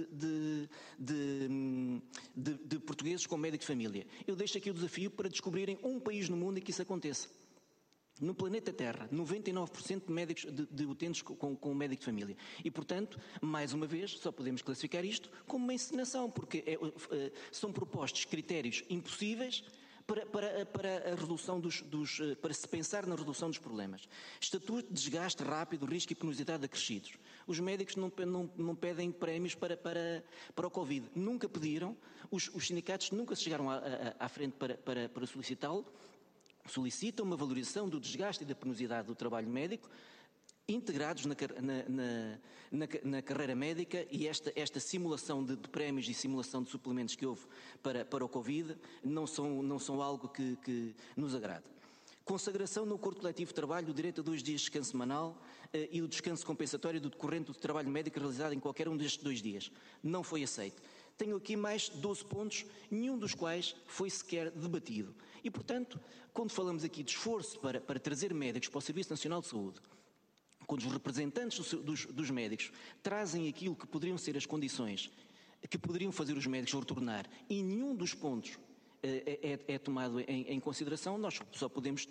de portugueses com médico de família. Eu deixo aqui o desafio para descobrirem um país no mundo em que isso aconteça. No planeta Terra, 99% de médicos de utentes com médico de família. E, portanto, mais uma vez, só podemos classificar isto como uma encenação, porque são propostos critérios impossíveis para a resolução para se pensar na resolução dos problemas. Estatuto de desgaste rápido, risco e penosidade acrescidos. Os médicos não pedem prémios para o Covid. Nunca pediram, os sindicatos nunca se chegaram à frente para solicitá-lo. Solicitam uma valorização do desgaste e da penosidade do trabalho médico, integrados na carreira médica, e esta simulação de prémios e simulação de suplementos que houve para o Covid não são algo que nos agrada. Consagração no acordo coletivo de trabalho do direito a 2 dias de descanso semanal e o descanso compensatório do decorrente do trabalho médico realizado em qualquer um destes 2 dias. Não foi aceito. Tenho aqui mais 12 pontos, nenhum dos quais foi sequer debatido. E, portanto, quando falamos aqui de esforço para trazer médicos para o Serviço Nacional de Saúde, quando os representantes dos médicos trazem aquilo que poderiam ser as condições que poderiam fazer os médicos retornar, e nenhum dos pontos é tomado em consideração, nós só podemos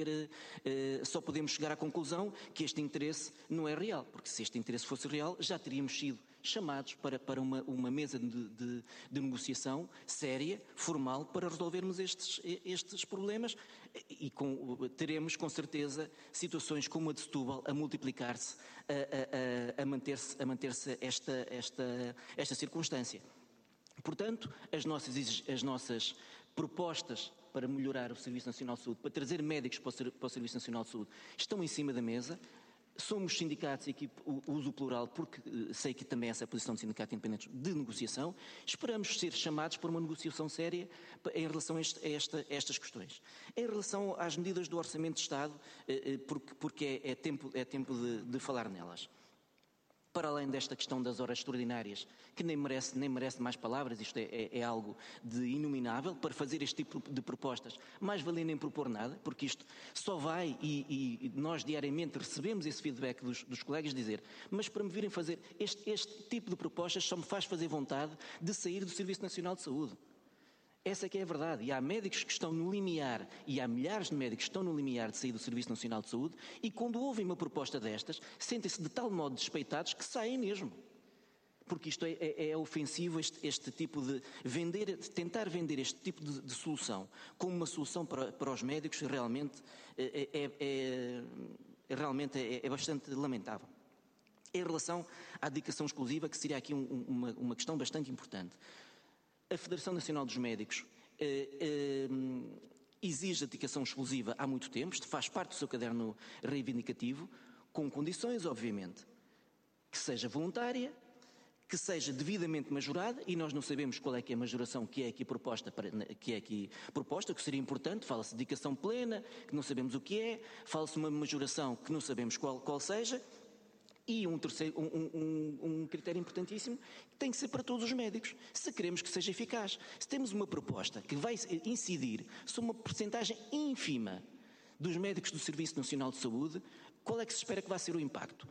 só podemos chegar à conclusão que este interesse não é real, porque se este interesse fosse real, já teríamos sido chamados para uma mesa de negociação séria, formal, para resolvermos estes problemas, e teremos com certeza situações como a de Setúbal a multiplicar-se, a manter-se esta circunstância. Portanto, as nossas propostas para melhorar o Serviço Nacional de Saúde, para trazer médicos para o Serviço Nacional de Saúde, estão em cima da mesa. Somos sindicatos, e aqui uso o plural porque sei que também essa é a posição do Sindicato Independente de negociação. Esperamos ser chamados para uma negociação séria em relação a estas questões. Em relação às medidas do Orçamento de Estado, porque é tempo de falar nelas. Para além desta questão das horas extraordinárias, que nem merece mais palavras, isto é algo de inominável, para fazer este tipo de propostas, mais valia nem propor nada, porque isto só vai, e nós diariamente recebemos esse feedback dos colegas, dizer, mas para me virem fazer este tipo de propostas só me faz fazer vontade de sair do Serviço Nacional de Saúde. Essa é que é a verdade, e há médicos que estão no limiar, e há milhares de médicos que estão no limiar de sair do Serviço Nacional de Saúde, e quando ouvem uma proposta destas, sentem-se de tal modo despeitados que saem mesmo. porque isto é ofensivo, este tipo de tentar vender este tipo de solução como uma solução para os médicos realmente é bastante lamentável. Em relação à dedicação exclusiva, que seria aqui uma questão bastante importante, a Federação Nacional dos Médicos exige a dedicação exclusiva há muito tempo, isto faz parte do seu caderno reivindicativo, com condições, obviamente, que seja voluntária, que seja devidamente majorada, e nós não sabemos qual é que é a majoração que é aqui proposta, que seria importante. Fala-se de dedicação plena, que não sabemos o que é, fala-se de uma majoração que não sabemos qual seja, e um critério importantíssimo, que tem que ser para todos os médicos, se queremos que seja eficaz. Se temos uma proposta que vai incidir sobre uma percentagem ínfima dos médicos do Serviço Nacional de Saúde, qual é que se espera que vai ser o impacto?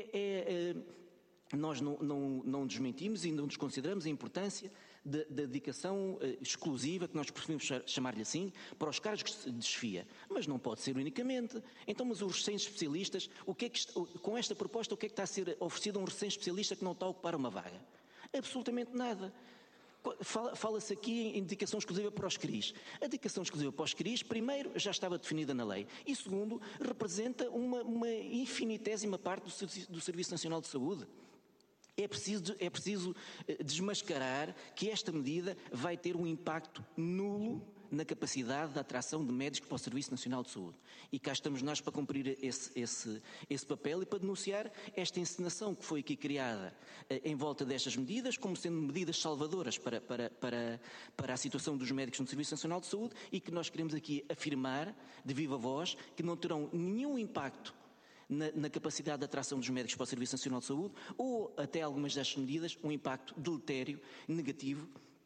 Nós não desmentimos e não desconsideramos a importância da dedicação exclusiva, que nós preferimos chamar-lhe assim, para os cargos de chefia. Mas não pode ser unicamente. Então, mas os recém-especialistas, com esta proposta, o que é que está a ser oferecido a um recém-especialista que não está a ocupar uma vaga? Absolutamente nada. Fala-se aqui em dedicação exclusiva para os CRIs. A dedicação exclusiva para os CRIs, primeiro, já estava definida na lei, e segundo, representa uma infinitésima parte do Serviço Nacional de Saúde. É preciso desmascarar que esta medida vai ter um impacto nulo na capacidade de atração de médicos para o Serviço Nacional de Saúde. E cá estamos nós para cumprir esse papel e para denunciar esta encenação que foi aqui criada em volta destas medidas, como sendo medidas salvadoras para a situação dos médicos no Serviço Nacional de Saúde, e que nós queremos aqui afirmar de viva voz que não terão nenhum impacto na capacidade de atração dos médicos para o Serviço Nacional de Saúde, ou até algumas destas medidas, um impacto deletério, negativo,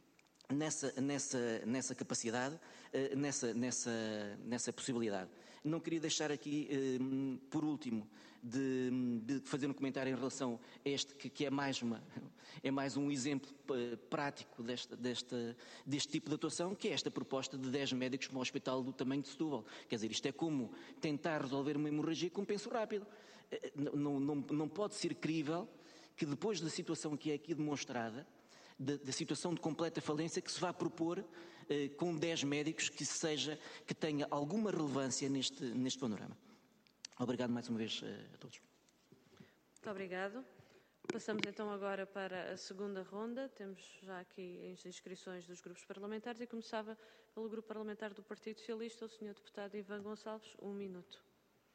nessa capacidade, nessa possibilidade. Não queria deixar aqui, por último, de fazer um comentário em relação a este, que é mais um exemplo prático deste tipo de atuação, que é esta proposta de 10 médicos para um hospital do tamanho de Setúbal. Quer dizer, isto é como tentar resolver uma hemorragia com penso rápido. Não pode ser crível que depois da situação que é aqui demonstrada, da situação de completa falência, que se vá propor com 10 médicos que tenha alguma relevância neste panorama. Obrigado mais uma vez a todos. Muito obrigado. Passamos então agora para a segunda ronda. Temos já aqui as inscrições dos grupos parlamentares e começava pelo grupo parlamentar do Partido Socialista, o Sr. Deputado Ivan Gonçalves, 1 minuto.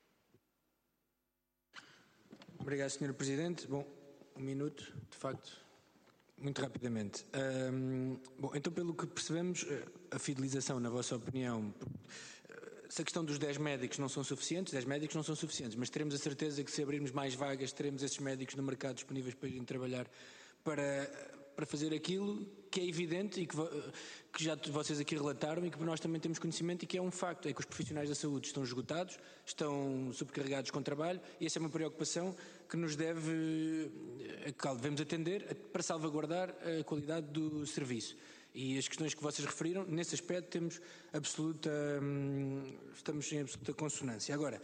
Obrigado, Sr. Presidente. Bom, 1 minuto, de facto, muito rapidamente. Então, pelo que percebemos, a fidelização, na vossa opinião, se a questão dos 10 médicos não são suficientes, 10 médicos não são suficientes, mas teremos a certeza que se abrirmos mais vagas, teremos esses médicos no mercado disponíveis para irem trabalhar para fazer aquilo que é evidente e que já vocês aqui relataram e que nós também temos conhecimento, e que é um facto, é que os profissionais da saúde estão esgotados, estão sobrecarregados com trabalho, e essa é uma preocupação que a qual devemos atender para salvaguardar a qualidade do serviço. E as questões que vocês referiram, nesse aspecto estamos em absoluta consonância. Agora,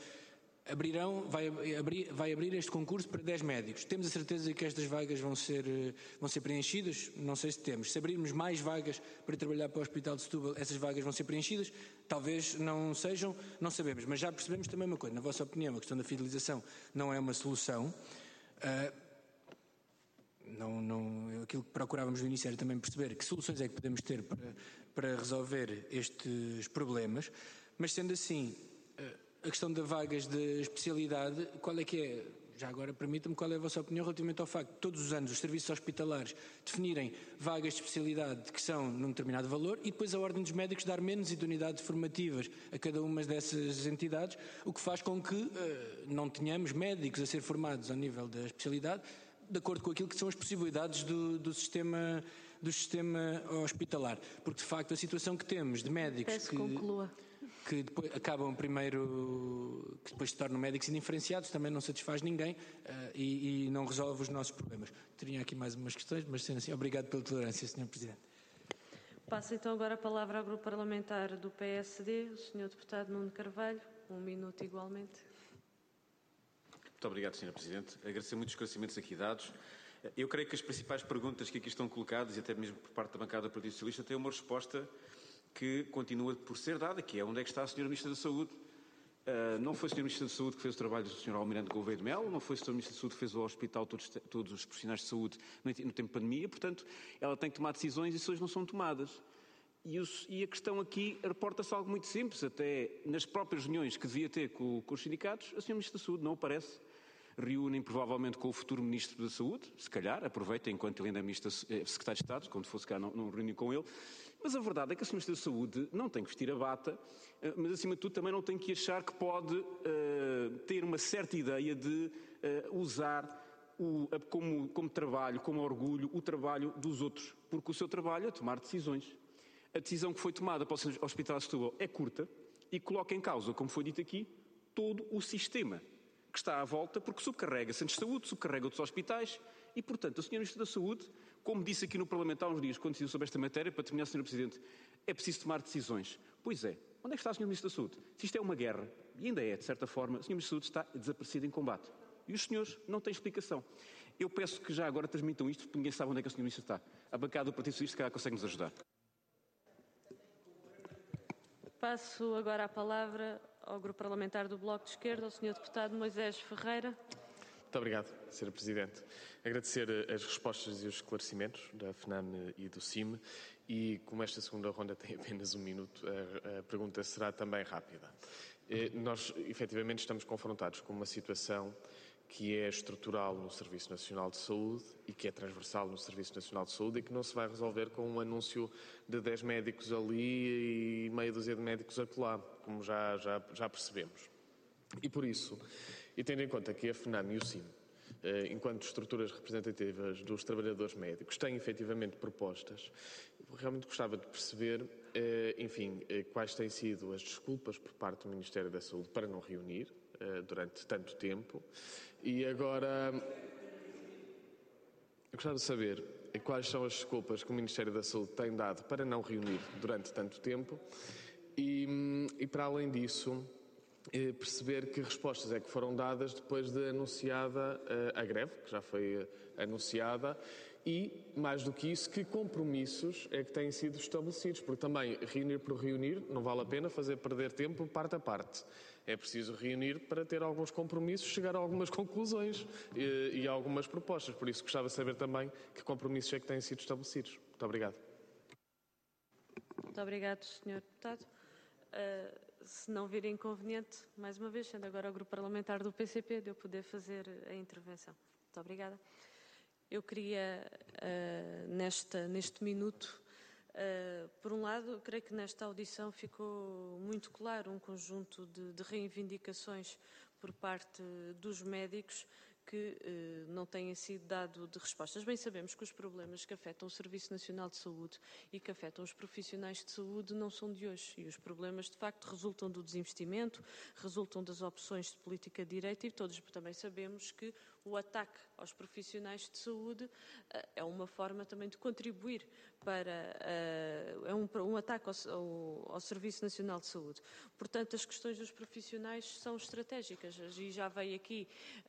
vai abrir este concurso para 10 médicos. Temos a certeza que estas vagas vão ser preenchidas? Não sei se temos. Se abrirmos mais vagas para trabalhar para o Hospital de Setúbal, essas vagas vão ser preenchidas? Talvez não sejam, não sabemos. Mas já percebemos também uma coisa. Na vossa opinião, a questão da fidelização não é uma solução. Aquilo que procurávamos no início era também perceber que soluções é que podemos ter para resolver estes problemas. Mas sendo assim, a questão das vagas de especialidade, qual é que é? Já agora permita-me, qual é a vossa opinião relativamente ao facto de todos os anos os serviços hospitalares definirem vagas de especialidade que são num determinado valor e depois a Ordem dos Médicos dar menos unidades formativas a cada uma dessas entidades, o que faz com que não tenhamos médicos a ser formados ao nível da especialidade, de acordo com aquilo que são as possibilidades do sistema hospitalar. Porque, de facto, a situação que temos de médicos que depois acabam primeiro, que depois se tornam médicos indiferenciados, também não satisfaz ninguém e não resolve os nossos problemas. Teria aqui mais umas questões, mas sendo assim, obrigado pela tolerância, Sr. Presidente. Passo então agora a palavra ao grupo parlamentar do PSD, o Sr. Deputado Nuno Carvalho, 1 minuto igualmente. Muito obrigado, Sr. Presidente. Agradecer muitos esclarecimentos aqui dados Eu creio que as principais perguntas que aqui estão colocadas, e até mesmo por parte da bancada do Partido Socialista, têm uma resposta que continua por ser dada, que é onde é que está a Sra. Ministra da Saúde. Não foi a Sra. Ministra da Saúde que fez o trabalho do Sr. Almirante Gouveia de Melo, não foi a Sra. Ministra da Saúde que fez o hospital todos os profissionais de saúde no tempo de pandemia, portanto, ela tem que tomar decisões e decisões não são tomadas. E a questão aqui reporta-se algo muito simples, até nas próprias reuniões que devia ter com os sindicatos, a Sra. Ministra da Saúde não aparece. Reúnem provavelmente com o futuro Ministro da Saúde, se calhar, aproveitem enquanto ele ainda é Secretário de Estado, quando fosse cá não reúnem com ele, mas a verdade é que a Sra. Ministra da Saúde não tem que vestir a bata, mas acima de tudo também não tem que achar que pode ter uma certa ideia de usar como trabalho, como orgulho, o trabalho dos outros, porque o seu trabalho é tomar decisões. A decisão que foi tomada para o Hospital de Setúbal é curta e coloca em causa, como foi dito aqui, todo o sistema que está à volta, porque subcarrega centros de saúde, subcarrega outros hospitais e, portanto, a Sra. Ministra da Saúde, como disse aqui no Parlamento há uns dias, quando decidiu sobre esta matéria, para terminar, Sr. Presidente, é preciso tomar decisões. Pois é. Onde é que está a Sra. Ministra da Saúde? Se isto é uma guerra, e ainda é, de certa forma, a Sra. Ministra da Saúde está desaparecida em combate. E os senhores não têm explicação. Eu peço que já agora transmitam isto, porque ninguém sabe onde é que a Sra. Ministra está. A bancada do Partido Socialista, se calhar, consegue nos ajudar. Passo agora a palavra ao Grupo Parlamentar do Bloco de Esquerda, ao Sr. Deputado Moisés Ferreira. Muito obrigado, Sra. Presidente. Agradecer as respostas e os esclarecimentos da FNAM e do CIM e, como esta segunda ronda tem apenas 1 minuto, a pergunta será também rápida. Nós, efetivamente, estamos confrontados com uma situação que é estrutural no Serviço Nacional de Saúde e que é transversal no Serviço Nacional de Saúde e que não se vai resolver com um anúncio de 10 médicos ali e meia dúzia de médicos acolá, como já percebemos. E por isso, e tendo em conta que a FNAM e o CIM, enquanto estruturas representativas dos trabalhadores médicos, têm efetivamente propostas, eu realmente gostava de perceber, quais têm sido as desculpas por parte do Ministério da Saúde para não reunir durante tanto tempo. E agora, eu gostava de saber quais são as desculpas que o Ministério da Saúde tem dado para não reunir durante tanto tempo e para além disso, perceber que respostas é que foram dadas depois de anunciada a greve, que já foi anunciada, e, mais do que isso, que compromissos é que têm sido estabelecidos, porque também reunir por reunir não vale a pena fazer perder tempo parte a parte. É preciso reunir para ter alguns compromissos, chegar a algumas conclusões e a algumas propostas. Por isso gostava de saber também que compromissos é que têm sido estabelecidos. Muito obrigado. Muito obrigado, Sr. Deputado. Se não vir inconveniente, mais uma vez, sendo agora o Grupo Parlamentar do PCP, de eu poder fazer a intervenção. Muito obrigada. Eu queria, neste minuto, por um lado, creio que nesta audição ficou muito claro um conjunto de reivindicações por parte dos médicos que não têm sido dado de respostas. Bem sabemos que os problemas que afetam o Serviço Nacional de Saúde e que afetam os profissionais de saúde não são de hoje. E os problemas, de facto, resultam do desinvestimento, resultam das opções de política de direita e todos também sabemos que o ataque aos profissionais de saúde é uma forma também de contribuir para um ataque ao Serviço Nacional de Saúde. Portanto, as questões dos profissionais são estratégicas e já veio aqui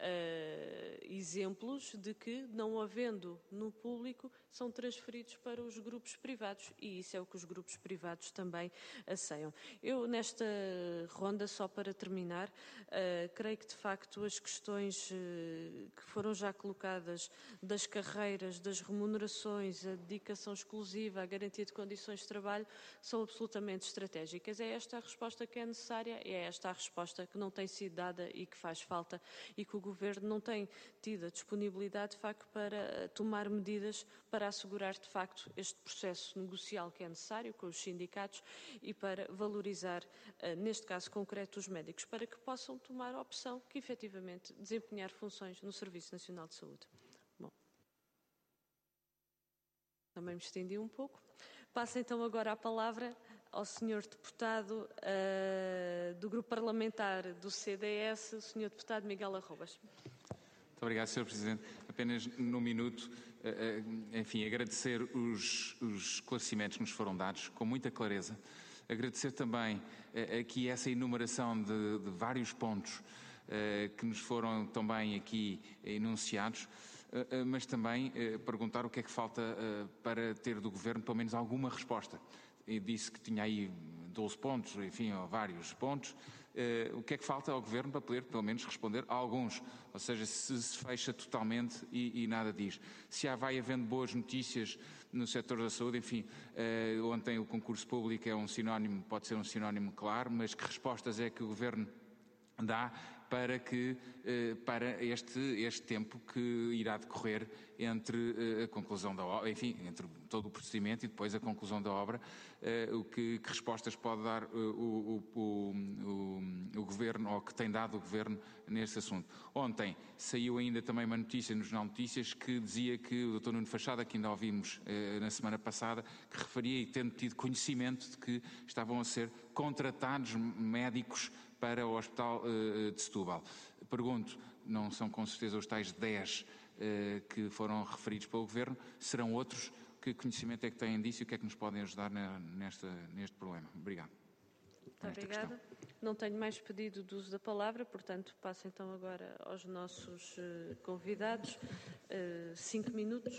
exemplos de que, não havendo no público, são transferidos para os grupos privados e isso é o que os grupos privados também aceiam. Eu, nesta ronda, só para terminar, creio que, de facto, as questões que foram já colocadas das carreiras, das remunerações, a dedicação exclusiva, a garantia de condições de trabalho, são absolutamente estratégicas. É esta a resposta que é necessária, é esta a resposta que não tem sido dada e que faz falta e que o Governo não tem tido a disponibilidade, de facto, para tomar medidas para assegurar, de facto, este processo negocial que é necessário com os sindicatos e para valorizar, neste caso concreto, os médicos, para que possam tomar a opção que, efetivamente, desempenhar funções no Serviço Nacional de Saúde. Bom, também me estendi um pouco. Passo então agora a palavra ao Sr. Deputado do Grupo Parlamentar do CDS, o Sr. Deputado Miguel Arrobas. Muito obrigado, Sr. Presidente. Apenas num minuto, agradecer os esclarecimentos que nos foram dados com muita clareza. Agradecer também aqui essa enumeração de vários pontos que nos foram também aqui enunciados. mas também perguntar o que é que falta para ter do Governo pelo menos alguma resposta. E disse que tinha aí 12 pontos, enfim, ou vários pontos. O que é que falta ao Governo para poder, pelo menos, responder a alguns? Ou seja, se fecha totalmente e nada diz. Se vai havendo boas notícias no setor da saúde, enfim, ontem o concurso público é um sinónimo, pode ser um sinónimo claro, mas que respostas é que o Governo dá para este tempo que irá decorrer entre a conclusão da obra, enfim, entre todo o procedimento e depois a conclusão da obra, que respostas pode dar o Governo, ou que tem dado o Governo nesse assunto. Ontem saiu ainda também uma notícia nos Jornal Notícias que dizia que o Dr. Nuno Fachada, que ainda ouvimos na semana passada, que referia e tendo tido conhecimento de que estavam a ser contratados médicos para o Hospital de Setúbal. Pergunto, não são com certeza os tais 10 que foram referidos pelo Governo, serão outros? Que conhecimento é que têm disso e o que é que nos podem ajudar neste problema? Obrigado. Muito obrigada. Não tenho mais pedido de uso da palavra, portanto passo então agora aos nossos convidados. 5 minutos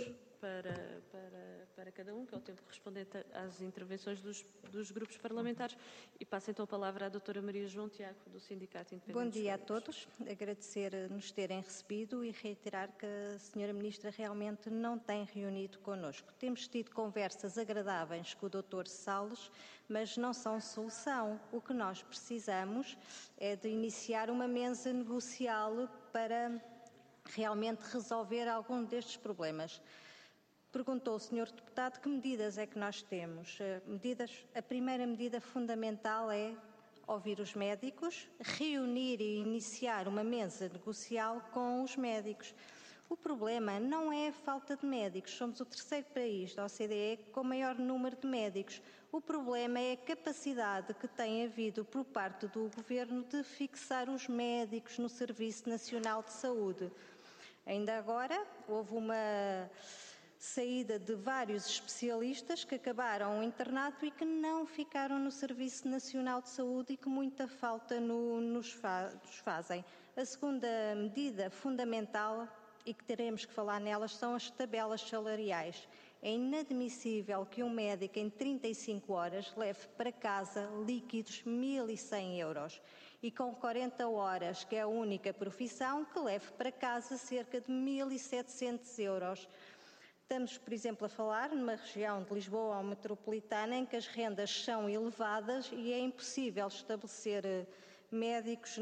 para cada um, que é o tempo correspondente às intervenções dos grupos parlamentares. E passo então a palavra à doutora Maria João Tiago, do Sindicato Independente. Bom dia a todos. Agradecer-nos terem recebido e reiterar que a senhora Ministra realmente não tem reunido connosco. Temos tido conversas agradáveis com o Dr. Salles, mas não são solução. O que nós precisamos é de iniciar uma mesa negocial para realmente resolver algum destes problemas. Perguntou o Sr. Deputado que medidas é que nós temos. A primeira medida fundamental é ouvir os médicos, reunir e iniciar uma mesa negocial com os médicos. O problema não é a falta de médicos. Somos o terceiro país da OCDE com maior número de médicos. O problema é a capacidade que tem havido por parte do Governo de fixar os médicos no Serviço Nacional de Saúde. Ainda agora houve uma saída de vários especialistas que acabaram o internato e que não ficaram no Serviço Nacional de Saúde e que muita falta nos fazem. A segunda medida fundamental, e que teremos que falar nelas, são as tabelas salariais. É inadmissível que um médico em 35 horas leve para casa líquidos 1.100 euros e com 40 horas, que é a única profissão, que leve para casa cerca de 1.700 euros. Estamos, por exemplo, a falar numa região de Lisboa ou metropolitana em que as rendas são elevadas e é impossível estabelecer médicos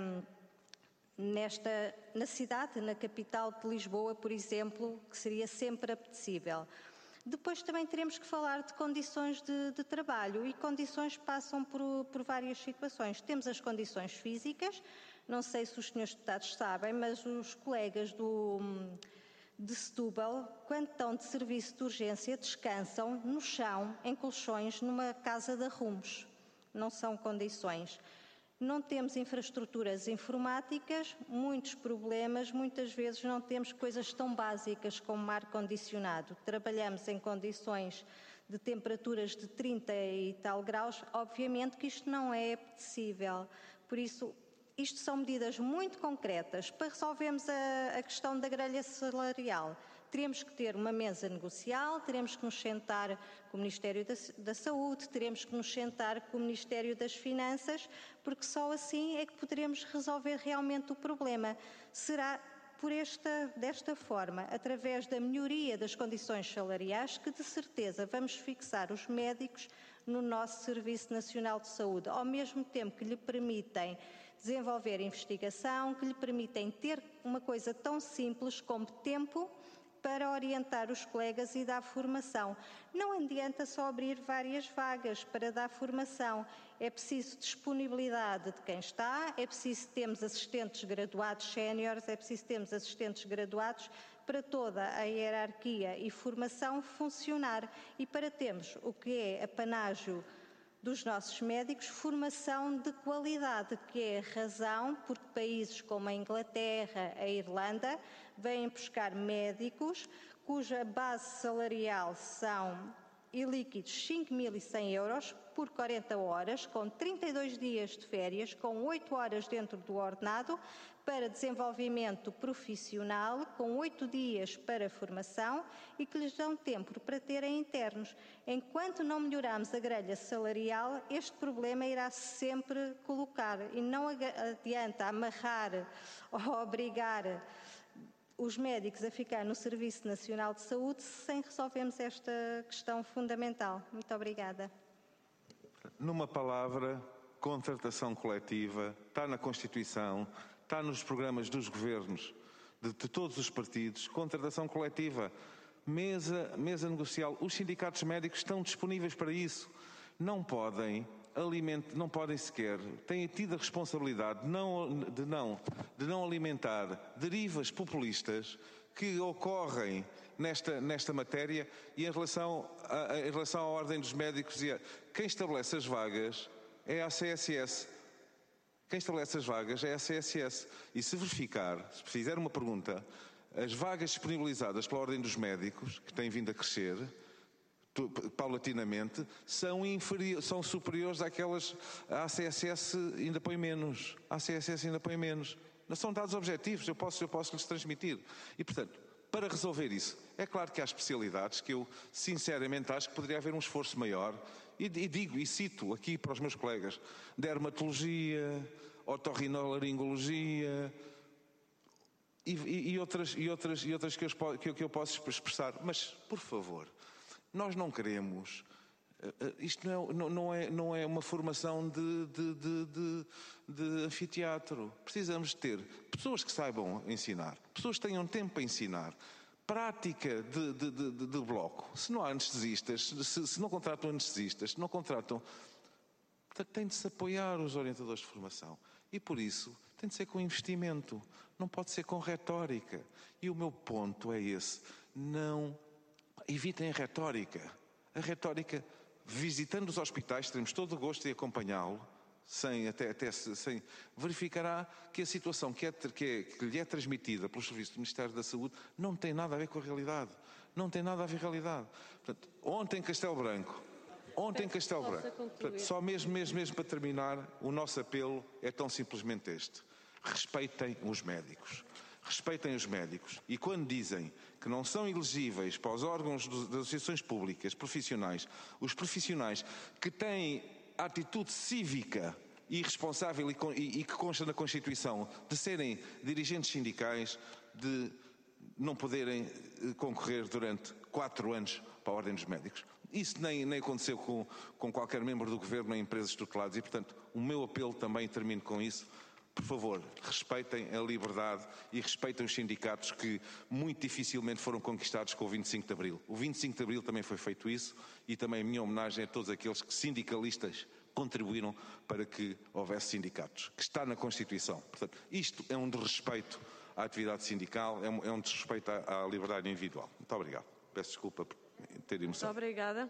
na cidade, na capital de Lisboa, por exemplo, que seria sempre apetecível. Depois também teremos que falar de condições de trabalho e condições passam por várias situações. Temos as condições físicas, não sei se os senhores deputados sabem, mas os colegas de Setúbal, quando estão de serviço de urgência, descansam no chão, em colchões, numa casa de arrumos. Não são condições. Não temos infraestruturas informáticas, muitos problemas, muitas vezes não temos coisas tão básicas como ar-condicionado. Trabalhamos em condições de temperaturas de 30 e tal graus, obviamente que isto não é apetecível. Por isso, isto são medidas muito concretas para resolvermos a questão da grelha salarial. Teremos que ter uma mesa negocial, teremos que nos sentar com o Ministério da Saúde, teremos que nos sentar com o Ministério das Finanças, porque só assim é que poderemos resolver realmente o problema. Será desta forma, através da melhoria das condições salariais, que de certeza vamos fixar os médicos no nosso Serviço Nacional de Saúde, ao mesmo tempo que lhe permitem desenvolver investigação, que lhe permitem ter uma coisa tão simples como tempo para orientar os colegas e dar formação. Não adianta só abrir várias vagas para dar formação. É preciso disponibilidade de quem está, é preciso termos assistentes graduados séniores, é preciso termos assistentes graduados para toda a hierarquia e formação funcionar e para termos o que é apanágio dos nossos médicos, formação de qualidade, que é a razão porque países como a Inglaterra, a Irlanda, vêm buscar médicos cuja base salarial são líquidos 5.100 euros por 40 horas, com 32 dias de férias, com 8 horas dentro do ordenado, para desenvolvimento profissional, com 8 dias para formação e que lhes dão tempo para terem internos. Enquanto não melhorarmos a grelha salarial, este problema irá sempre colocar e não adianta amarrar ou obrigar os médicos a ficar no Serviço Nacional de Saúde sem resolvermos esta questão fundamental. Muito obrigada. Numa palavra, contratação coletiva, está na Constituição, está nos programas dos governos de todos os partidos, contratação coletiva, mesa negocial. Os sindicatos médicos estão disponíveis para isso. Não podem sequer, têm tido a responsabilidade de não alimentar derivas populistas que ocorrem nesta matéria e em relação à Ordem dos Médicos. Quem estabelece as vagas é a CSS. Quem estabelece as vagas é a CSS. E se verificar, se fizer uma pergunta, as vagas disponibilizadas pela Ordem dos Médicos, que têm vindo a crescer paulatinamente, são superiores àquelas. A CSS ainda põe menos. A CSS ainda põe menos. Não são dados objetivos, eu posso lhes transmitir. E, portanto, para resolver isso, é claro que há especialidades que eu, sinceramente, acho que poderia haver um esforço maior. E digo, e cito aqui para os meus colegas, dermatologia, otorrinolaringologia e outras que eu posso expressar. Mas, por favor, nós não queremos. Isto não é uma formação de anfiteatro. Precisamos ter pessoas que saibam ensinar, pessoas que tenham tempo para ensinar. Prática de bloco. Se não há anestesistas, se não contratam anestesistas, se não contratam, tem de se apoiar os orientadores de formação. E por isso tem de ser com investimento, não pode ser com retórica. E o meu ponto é esse: não evitem a retórica. A retórica, visitando os hospitais, teremos todo o gosto de acompanhá-lo, sem verificará que a situação que lhe é transmitida pelos serviços do Ministério da Saúde não tem nada a ver com a realidade. Não tem nada a ver com a realidade. Portanto, ontem Castelo Branco. Portanto, só mesmo para terminar, o nosso apelo é tão simplesmente este: respeitem os médicos. Respeitem os médicos. E quando dizem que não são elegíveis para os órgãos das associações públicas profissionais, os profissionais que têm a atitude cívica e responsável e que consta na Constituição de serem dirigentes sindicais, de não poderem concorrer durante 4 anos para a Ordem dos Médicos. Isso nem aconteceu com qualquer membro do Governo em empresas tuteladas e, portanto, o meu apelo também, termino com isso: por favor, respeitem a liberdade e respeitem os sindicatos que muito dificilmente foram conquistados com o 25 de Abril. O 25 de Abril também foi feito isso e também a minha homenagem a todos aqueles que, sindicalistas, contribuíram para que houvesse sindicatos, que está na Constituição. Portanto, isto é um desrespeito à atividade sindical, é um desrespeito à liberdade individual. Muito obrigado. Peço desculpa por ter emoção. Muito obrigada.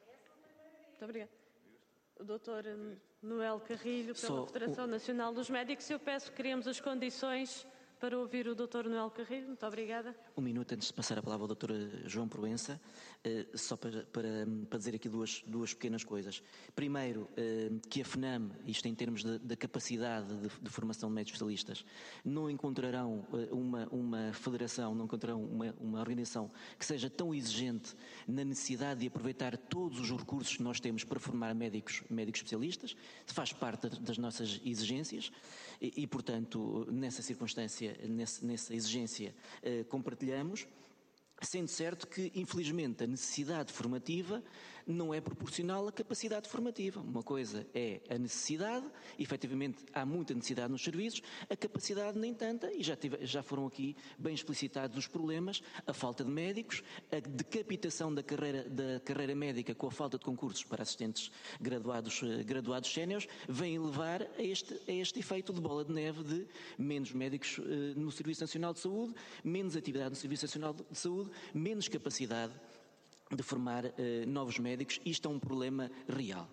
Muito obrigada. O Dr. Noel Carrilho, pela Federação Nacional dos Médicos. Eu peço que criemos as condições para ouvir o Dr. Noel Carrilho. Muito obrigada. Um minuto antes de passar a palavra ao Dr. João Proença, só para dizer aqui duas pequenas coisas. Primeiro, que a FNAM, isto em termos da capacidade de formação de médicos especialistas, não encontrarão uma federação, não encontrarão uma organização que seja tão exigente na necessidade de aproveitar todos os recursos que nós temos para formar médicos especialistas. Faz parte das nossas exigências e portanto, nessa circunstância, nessa exigência, compartilhamos, sendo certo que, infelizmente, a necessidade formativa não é proporcional à capacidade formativa. Uma coisa é a necessidade, efetivamente há muita necessidade nos serviços, a capacidade nem tanta, e já foram aqui bem explicitados os problemas: a falta de médicos, a decapitação da carreira médica com a falta de concursos para assistentes graduados séniores, vem levar a este efeito de bola de neve de menos médicos no Serviço Nacional de Saúde, menos atividade no Serviço Nacional de Saúde, menos capacidade de formar novos médicos. Isto é um problema real.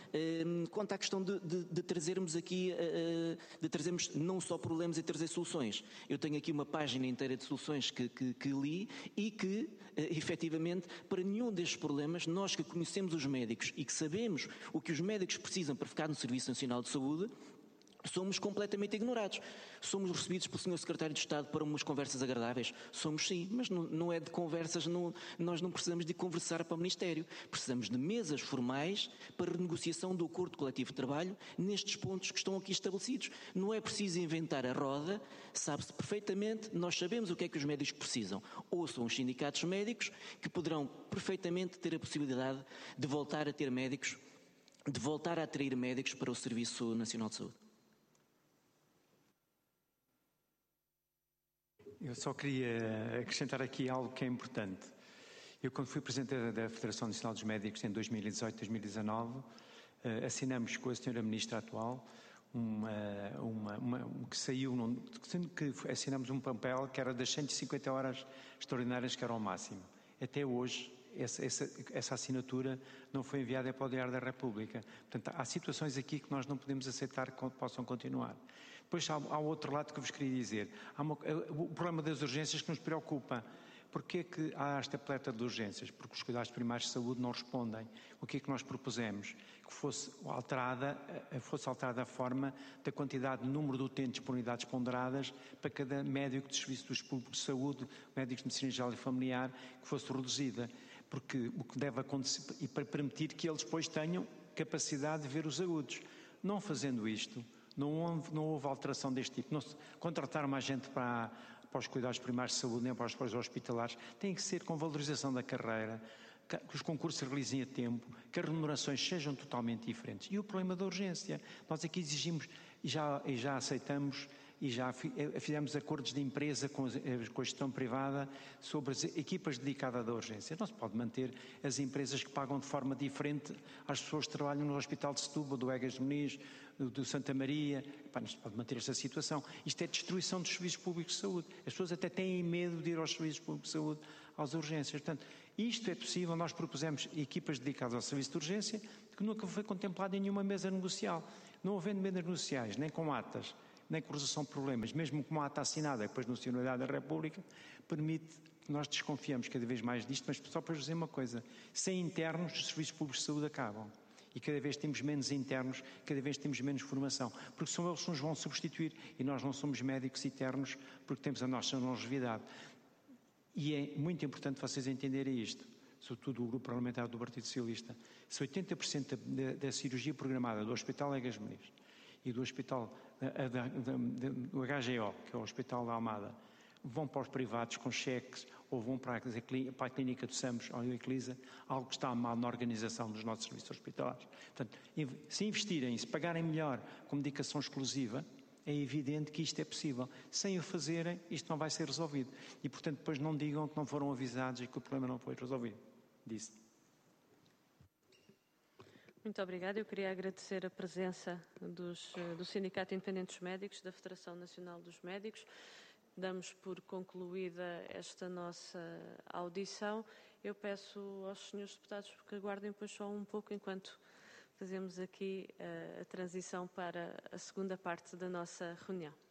Quanto à questão de trazermos aqui, de trazermos não só problemas e trazer soluções, eu tenho aqui uma página inteira de soluções que li e que, efetivamente, para nenhum destes problemas, nós que conhecemos os médicos e que sabemos o que os médicos precisam para ficar no Serviço Nacional de Saúde, somos completamente ignorados. Somos recebidos pelo Sr. Secretário de Estado para umas conversas agradáveis? Somos sim, mas não é de conversas, nós não precisamos de conversar para o Ministério. Precisamos de mesas formais para renegociação do acordo coletivo de trabalho nestes pontos que estão aqui estabelecidos. Não é preciso inventar a roda, sabe-se perfeitamente, nós sabemos o que é que os médicos precisam. Ouçam os sindicatos médicos que poderão perfeitamente ter a possibilidade de voltar a ter médicos, de voltar a atrair médicos para o Serviço Nacional de Saúde. Eu só queria acrescentar aqui algo que é importante. Eu, quando fui presidente da Federação Nacional dos Médicos em 2018, 2019, assinamos com a senhora Ministra atual que saiu, que assinamos um papel que era das 150 horas extraordinárias, que era o máximo. Até hoje, essa assinatura não foi enviada para o Diário da República. Portanto, há situações aqui que nós não podemos aceitar que possam continuar. Depois há outro lado que eu vos queria dizer. O problema das urgências que nos preocupa. Porquê que há esta pleta de urgências? Porque os cuidados primários de saúde não respondem. O que é que nós propusemos? Que fosse alterada a forma da quantidade de número de utentes por unidades ponderadas para cada médico de serviço dos públicos de saúde, médicos de medicina geral e familiar, que fosse reduzida. Porque o que deve acontecer, e para permitir que eles depois tenham capacidade de ver os agudos. Não fazendo isto, não houve alteração deste tipo. Não se contratar mais gente para os cuidados primários de saúde, nem para os hospitalares. Tem que ser com valorização da carreira, que os concursos se realizem a tempo, que as remunerações sejam totalmente diferentes. E o problema da urgência. Nós aqui exigimos e já aceitamos e já fizemos acordos de empresa com a gestão privada sobre as equipas dedicadas à urgência. Não se pode manter as empresas que pagam de forma diferente às pessoas que trabalham no Hospital de Setúbal, do Egas de Muniz, do Santa Maria. Não se pode manter esta situação. Isto é destruição dos serviços públicos de saúde. As pessoas até têm medo de ir aos serviços públicos de saúde, às urgências. Portanto, isto é possível. Nós propusemos equipas dedicadas ao serviço de urgência, que nunca foi contemplado em nenhuma mesa negocial. Não havendo mesas negociais, nem com atas, nem com resolução de problemas, mesmo com uma ata assinada depois no Senhor da República, permite que nós desconfiamos cada vez mais disto, mas só para vos dizer uma coisa, sem internos os serviços públicos de saúde acabam. E cada vez temos menos internos, cada vez temos menos formação, porque são eles que nos vão substituir e nós não somos médicos internos porque temos a nossa longevidade. E é muito importante vocês entenderem isto, sobretudo o grupo parlamentar do Partido Socialista. Se 80% da cirurgia programada do Hospital Egas de Muniz e do Hospital do HGO, que é o Hospital da Almada, vão para os privados com cheques ou vão para a Clínica do SAMS ou a Eclisa, algo que está mal na organização dos nossos serviços hospitalares. Portanto, se investirem, se pagarem melhor com medicação exclusiva, é evidente que isto é possível. Sem o fazerem, isto não vai ser resolvido. E, portanto, depois não digam que não foram avisados e que o problema não foi resolvido. Disse. Muito obrigada. Eu queria agradecer a presença do Sindicato Independente dos Médicos, da Federação Nacional dos Médicos. Damos por concluída esta nossa audição. Eu peço aos senhores deputados que aguardem depois só um pouco enquanto fazemos aqui a transição para a segunda parte da nossa reunião.